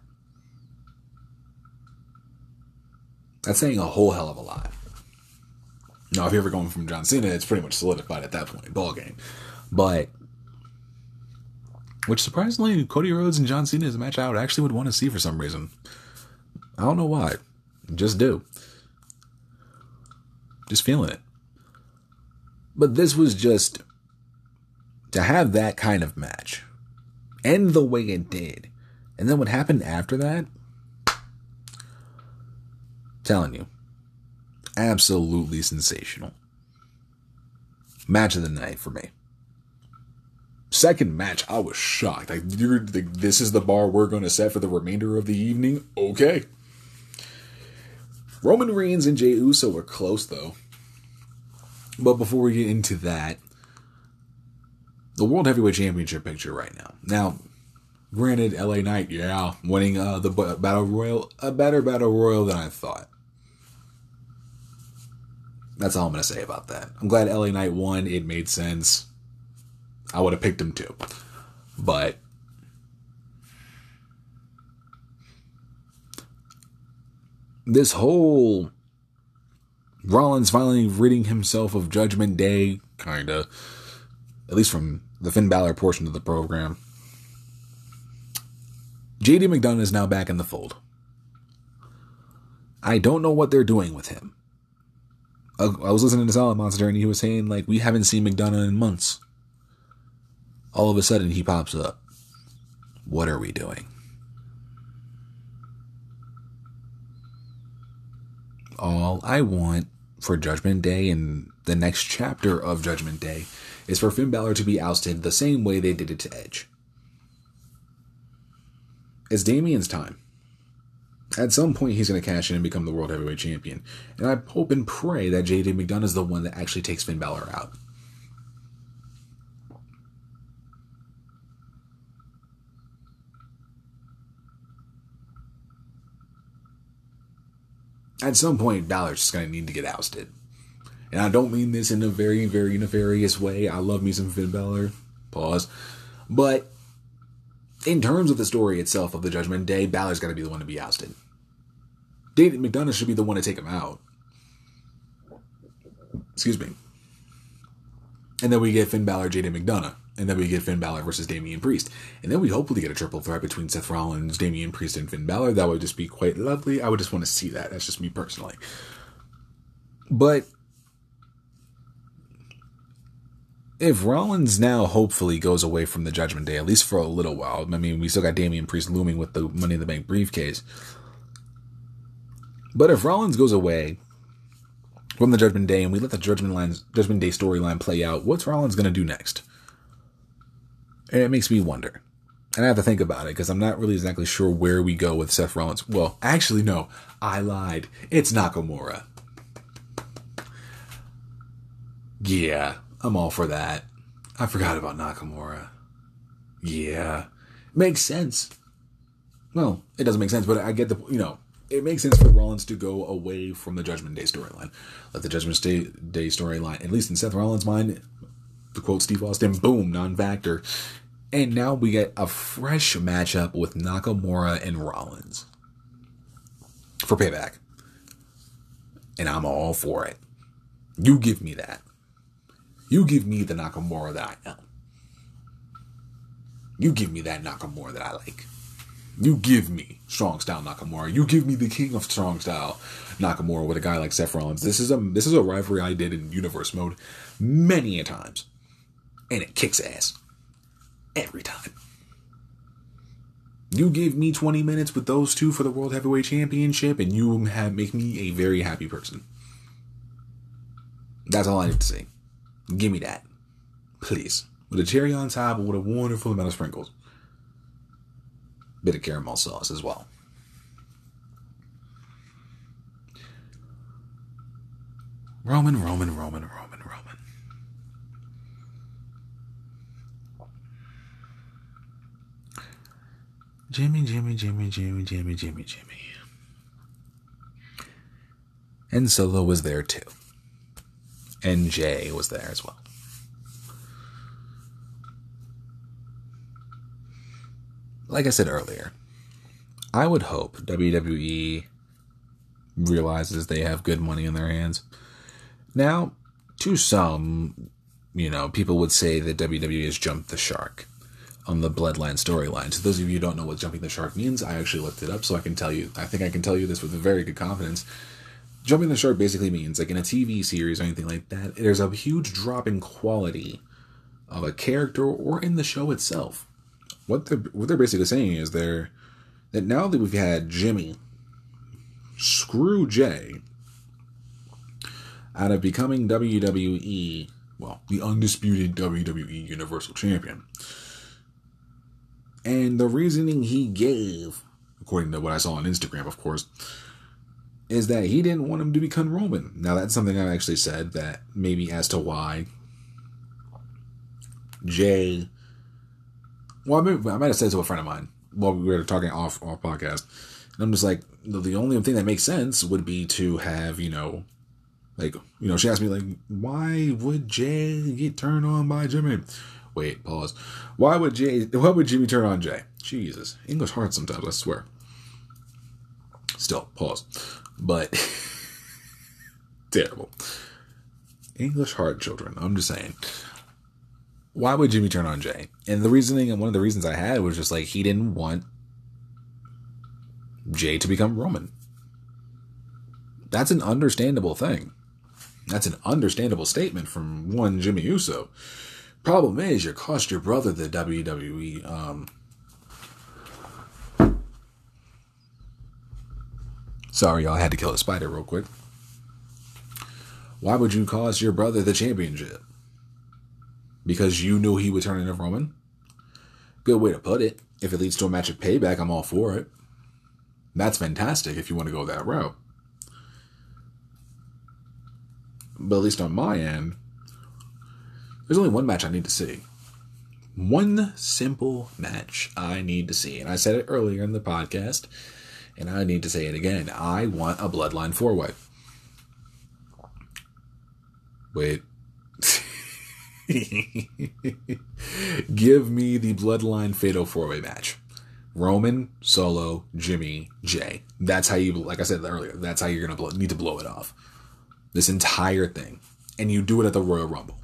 [SPEAKER 1] That's saying a whole hell of a lot. Now, if you're ever going from John Cena, it's pretty much solidified at that point, ball game. But, which surprisingly, Cody Rhodes and John Cena is a match I would actually would want to see for some reason. I don't know why. Just do. Just feeling it. But this was just, to have that kind of match, end the way it did, and then what happened after that, telling you, absolutely sensational. Match of the night for me. Second match, I was shocked. Like, you're, like, this is the bar we're going to set for the remainder of the evening? Okay. Roman Reigns and Jey Uso were close, though. But before we get into that, the World Heavyweight Championship picture right now. Now, granted, L A Knight, yeah, winning uh, the Battle Royal, a better Battle Royal than I thought. That's all I'm going to say about that. I'm glad L A Knight won. It made sense. I would have picked him too. But this whole Rollins finally ridding himself of Judgment Day, kind of, at least from the Finn Balor portion of the program. J D McDonagh is now back in the fold. I don't know what they're doing with him. I, I was listening to Silent Monster and he was saying, like, we haven't seen McDonough in months. All of a sudden he pops up. What are we doing? All I want for Judgment Day and the next chapter of Judgment Day is for Finn Balor to be ousted the same way they did it to Edge. It's Damien's time. At some point, he's going to cash in and become the World Heavyweight Champion. And I hope and pray that J D McDonough is the one that actually takes Finn Balor out. At some point, Balor's just going to need to get ousted. And I don't mean this in a very, very nefarious way. I love me some Finn Balor. Pause. But in terms of the story itself of the Judgment Day, Balor's got to be the one to be ousted. David McDonough should be the one to take him out. Excuse me. And then we get Finn Balor, J D McDonough. And then we get Finn Balor versus Damian Priest. And then we hopefully get a triple threat between Seth Rollins, Damian Priest, and Finn Balor. That would just be quite lovely. I would just want to see that. That's just me personally. But if Rollins now hopefully goes away from the Judgment Day, at least for a little while, I mean, we still got Damian Priest looming with the Money in the Bank briefcase. But if Rollins goes away from the Judgment Day and we let the Judgment, lines, Judgment Day storyline play out, what's Rollins going to do next? And it makes me wonder. And I have to think about it because I'm not really exactly sure where we go with Seth Rollins. Well, actually, no. I lied. It's Nakamura. Yeah, I'm all for that. I forgot about Nakamura. Yeah. Makes sense. Well, it doesn't make sense, but I get the, you know, it makes sense for Rollins to go away from the Judgment Day storyline. Let the Judgment Day, Day storyline, at least in Seth Rollins' mind, to quote Steve Austin, boom, non-factor. And now we get a fresh matchup with Nakamura and Rollins for Payback. And I'm all for it. You give me that. You give me the Nakamura that I know. You give me that Nakamura that I like. You give me strong style Nakamura. You give me the king of strong style Nakamura with a guy like Seth Rollins. This is a this is a rivalry I did in universe mode many a times. And it kicks ass. Every time. You give me twenty minutes with those two for the World Heavyweight Championship and you have make me a very happy person. That's all I need to say. Give me that. Please. With a cherry on top and with a wonderful amount of sprinkles. Bit of caramel sauce as well. Roman, Roman, Roman, Roman, Roman. Jimmy, Jimmy, Jimmy, Jimmy, Jimmy, Jimmy, Jimmy. And Solo was there too. And Jay was there as well. Like I said earlier, I would hope W W E realizes they have good money in their hands. Now, to some, you know, people would say that W W E has jumped the shark on the Bloodline storyline. So those of you who don't know what jumping the shark means, I actually looked it up so I can tell you. I think I can tell you this with a very good confidence. Jumping the shark basically means, like in a T V series or anything like that, there's a huge drop in quality of a character or in the show itself. What they're, what they're basically saying is they're, that now that we've had Jimmy screw Jay out of becoming W W E, well, the undisputed W W E Universal Champion. And the reasoning he gave, according to what I saw on Instagram, of course, is that he didn't want him to become Roman. Now, that's something I've actually said, that maybe as to why Jay... Well, I, mean, I might have said to a friend of mine while we were talking off off podcast. And I'm just like, the only thing that makes sense would be to have, you know, like, you know, she asked me, like, why would Jay get turned on by Jimmy? Wait, pause. Why would Jay, why would Jimmy turn on Jay? Jesus. English hard sometimes, I swear. Still, pause. But, terrible. English hard children, I'm just saying. Why would Jimmy turn on Jay? And the reasoning, and one of the reasons I had was just like, he didn't want Jay to become Roman. That's an understandable thing. That's an understandable statement from one Jimmy Uso. Problem is, you cost your brother the W W E. Um, sorry, y'all, I had to kill a spider real quick. Why would you cost your brother the championship? Because you knew he would turn into Roman? Good way to put it. If it leads to a match of Payback, I'm all for it. That's fantastic if you want to go that route. But at least on my end, there's only one match I need to see. One simple match I need to see. And I said it earlier in the podcast, and I need to say it again. I want a Bloodline four-way. Wait. Give me the Bloodline Fatal four-way match. Roman, Solo, Jimmy, Jay. That's how you, like I said earlier, that's how you're going to need to blow it off. This entire thing. And you do it at the Royal Rumble.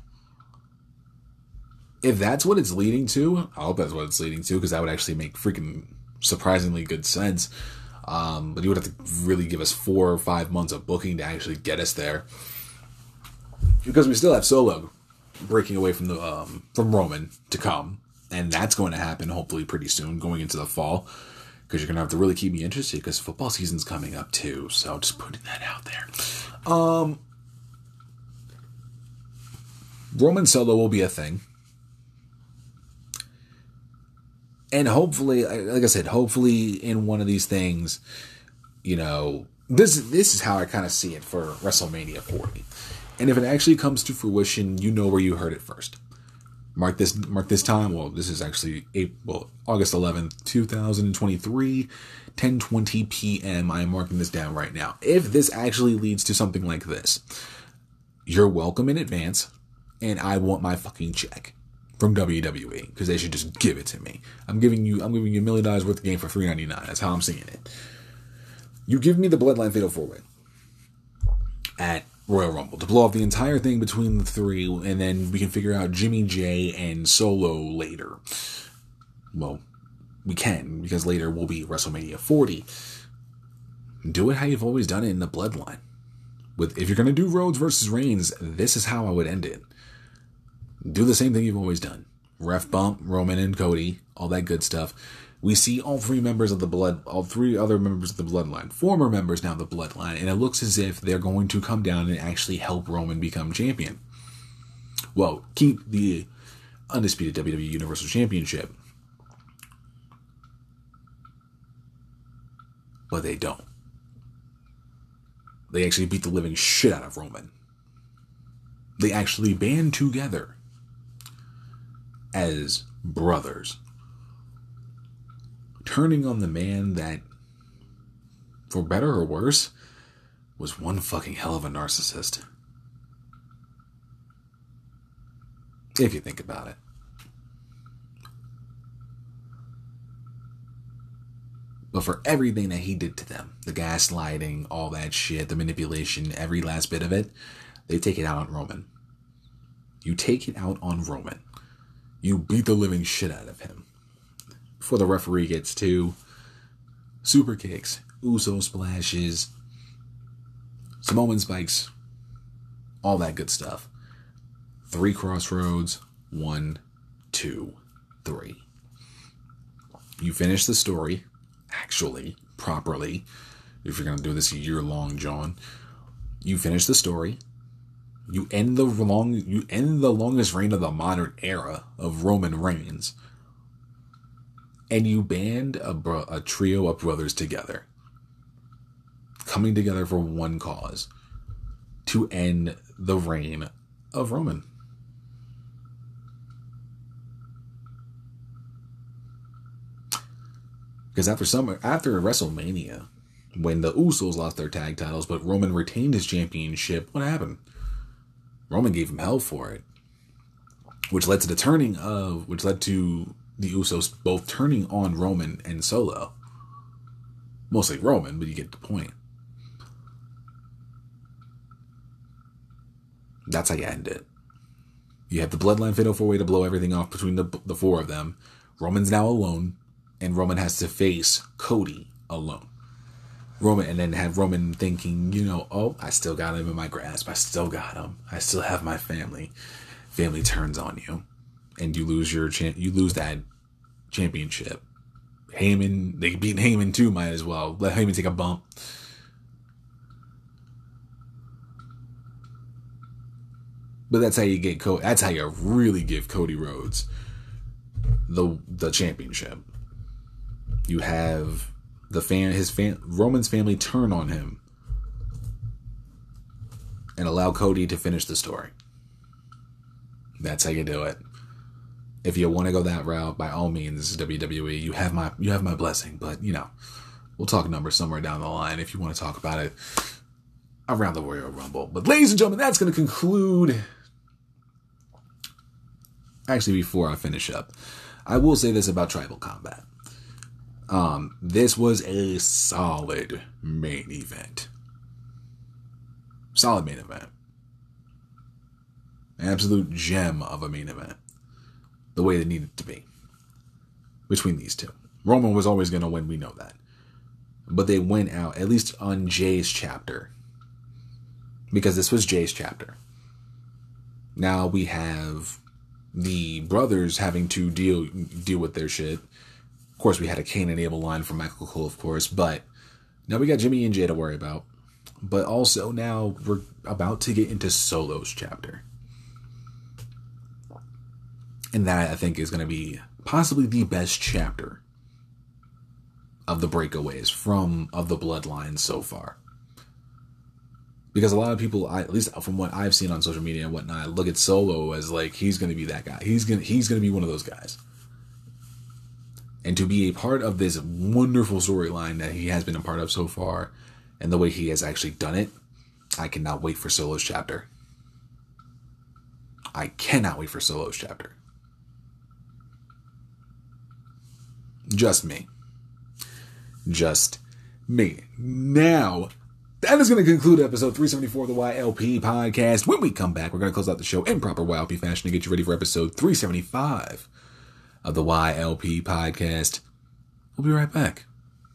[SPEAKER 1] If that's what it's leading to, I hope that's what it's leading to, because that would actually make freaking surprisingly good sense. Um, but you would have to really give us four or five months of booking to actually get us there. Because we still have Solo breaking away from the um, from Roman to come. And that's going to happen hopefully pretty soon, going into the fall. Because you're going to have to really keep me interested, because football season's coming up too. So just putting that out there. Um, Roman Solo will be a thing. And hopefully, like I said, hopefully in one of these things, you know, this this is how I kind of see it for WrestleMania forty. And if it actually comes to fruition, you know where you heard it first. Mark this mark this time. Well, this is actually April, well, August eleventh, twenty twenty-three, ten twenty p.m. I am marking this down right now. If this actually leads to something like this, you're welcome in advance, and I want my fucking check from W W E, because they should just give it to me. I'm giving you I'm giving you a million dollars worth of game for three ninety-nine. That's how I'm seeing it. You give me the Bloodline Fatal four-way at Royal Rumble to blow off the entire thing between the three, and then we can figure out Jimmy, Jay, and Solo later. Well, we can, because later will be WrestleMania forty. Do it how you've always done it in the Bloodline. With if you're gonna do Rhodes versus Reigns, this is how I would end it. Do the same thing you've always done. Ref bump, Roman and Cody, all that good stuff. We see all three members of the blood, all three other members of the Bloodline, former members now of the Bloodline, and it looks as if they're going to come down and actually help Roman become champion. Well, keep the undisputed W W E Universal Championship. But they don't. They actually beat the living shit out of Roman. They actually band together as brothers, turning on the man that, for better or worse, was one fucking hell of a narcissist. If you think about it. But for everything that he did to them, the gaslighting, all that shit, the manipulation, every last bit of it, they take it out on Roman. You take it out on Roman. You beat the living shit out of him. Before the referee gets to super kicks, Uso splashes, Samoan spikes, all that good stuff. Three crossroads, one, two, three. You finish the story, actually, properly, if you're going to do this year-long, John. You finish the story. You end the long, you end the longest reign of the modern era of Roman Reigns, and you band a, bro- a trio of brothers together, coming together for one cause, to end the reign of Roman. Because after summer, after WrestleMania, when the Usos lost their tag titles, but Roman retained his championship, what happened? Roman gave him hell for it, which led to the turning of, which led to the Usos both turning on Roman and Solo. Mostly Roman, but you get the point. That's how you end it. You have the Bloodline Fatal four-way to blow everything off between the the four of them. Roman's now alone, and Roman has to face Cody alone. Roman, and then have Roman thinking, you know, oh, I still got him in my grasp. I still got him. I still have my family. Family turns on you, and you lose your cha- you lose that championship. Heyman, they beat Heyman too. Might as well let Heyman take a bump. But that's how you get Cody. That's how you really give Cody Rhodes the the championship. You have the fan, his fan, Roman's family turn on him and allow Cody to finish the story. That's how you do it. If you want to go that route, by all means, W W E, you have my you have my blessing. But you know, we'll talk numbers somewhere down the line if you want to talk about it around the Royal Rumble. But ladies and gentlemen, that's going to conclude. Actually, before I finish up, I will say this about Tribal Combat. Um, this was a solid main event. Solid main event. An absolute gem of a main event. The way it needed to be. Between these two. Roman was always going to win, we know that. But they went out, at least on Jay's chapter. Because this was Jay's chapter. Now we have the brothers having to deal deal with their shit. Of course, we had a Cain and Abel line from Michael Cole, of course, but now we got Jimmy and Jay to worry about. But also now we're about to get into Solo's chapter. And that, I think, is going to be possibly the best chapter of the breakaways from, of the bloodline so far. Because a lot of people, I, at least from what I've seen on social media and whatnot, look at Solo as like he's going to be that guy. He's going he's going to be one of those guys. And to be a part of this wonderful storyline that he has been a part of so far, and the way he has actually done it, I cannot wait for Solo's chapter. I cannot wait for Solo's chapter. Just me. Just me. Now, that is going to conclude episode three seventy-four of the Y L P podcast. When we come back, we're going to close out the show in proper Y L P fashion to get you ready for episode three seventy-five of the Y L P podcast. We'll be right back.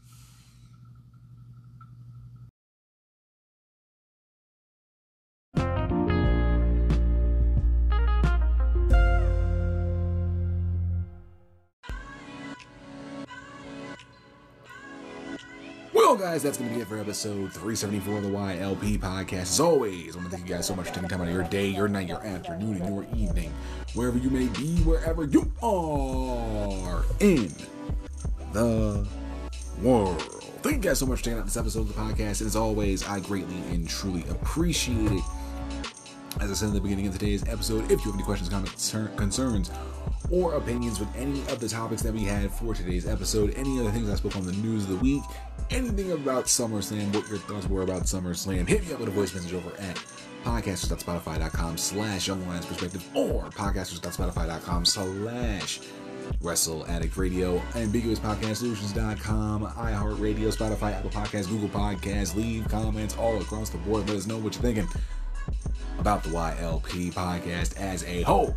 [SPEAKER 1] Well, guys, that's going to be it for episode three seventy-four of the Y L P podcast. As always, I want to thank you guys so much for taking time out of your day, your night, your afternoon, and your evening, wherever you may be, wherever you are in the world. Thank you guys so much for checking out this episode of the podcast. And as always, I greatly and truly appreciate it. As I said in the beginning of today's episode, if you have any questions, comments, concerns, or opinions with any of the topics that we had for today's episode, any other things I spoke on the news of the week, anything about SummerSlam, what your thoughts were about SummerSlam, hit me up with a voice message over at podcasters.spotify.com slash Young Lions Perspective or podcasters.spotify.com slash Wrestle Addict Radio, Ambiguous Podcast Solutions dot com, iHeartRadio, Spotify, Apple Podcasts, Google Podcasts. Leave comments all across the board. Let us know what you're thinking about the Y L P podcast as a whole.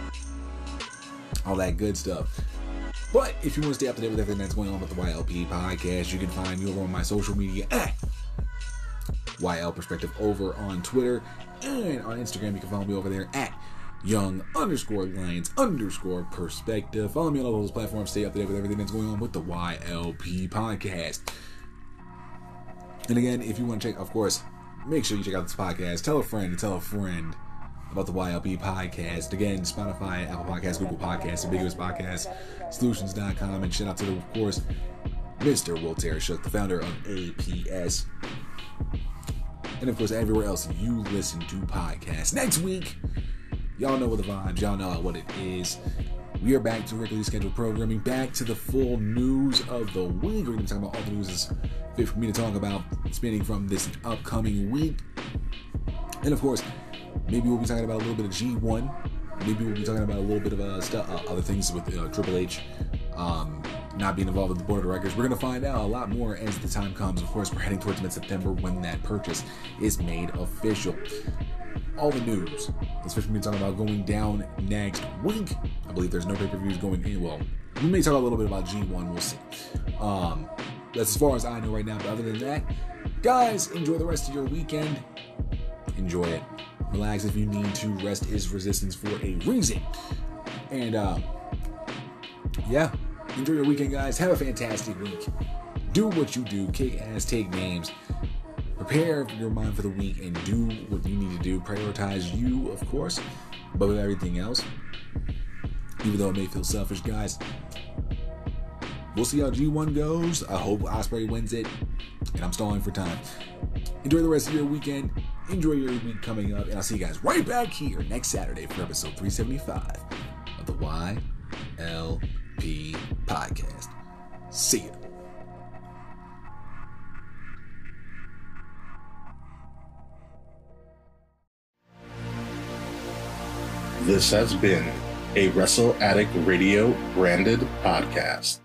[SPEAKER 1] All that good stuff. But if you want to stay up to date with everything that's going on with the Y L P podcast, you can find me over on my social media at Y L Perspective over on Twitter, and on Instagram you can follow me over there at Young underscore Lions underscore Perspective. Follow me on all those platforms. Stay up to date with everything that's going on with the Y L P podcast. And again, if you want to check, of course, make sure you check out this podcast. Tell a friend to tell a friend about the Y L P podcast. Again, Spotify, Apple Podcasts, Google Podcasts, Ambiguous Podcast Solutions dot com. And shout out to, of course, Mister Woltaire Shook, the founder of A P S. And of course, everywhere else you listen to podcasts. Next week, y'all know what the vibes, y'all know what it is. We are back to regularly scheduled programming, back to the full news of the week. We're going to be talking about all the news that's fit for me to talk about, spanning from this upcoming week. And of course, maybe we'll be talking about a little bit of G one. Maybe we'll be talking about a little bit of uh, stu- uh, other things with uh, Triple H um, not being involved with the board of directors. We're going to find out a lot more as the time comes. Of course, we're heading towards mid-September when that purchase is made official. All the news, especially when we're talking about going down next week. I believe there's no pay-per-views going in. Well, we may talk a little bit about G one. We'll see. Um, That's as far as I know right now. But other than that, guys, enjoy the rest of your weekend. Enjoy it. Relax if you need to. Rest is resistance for a reason. And, uh, yeah, enjoy your weekend, guys. Have a fantastic week. Do what you do. Kick ass, take names. Prepare your mind for the week and do what you need to do. Prioritize you, of course, above everything else. Even though it may feel selfish, guys. We'll see how G one goes. I hope Ospreay wins it. And I'm stalling for time. Enjoy the rest of your weekend. Enjoy your week coming up. And I'll see you guys right back here next Saturday for episode three seventy-five of the Y L P Podcast. See ya.
[SPEAKER 2] This has been a Wrestle Addict Radio branded podcast.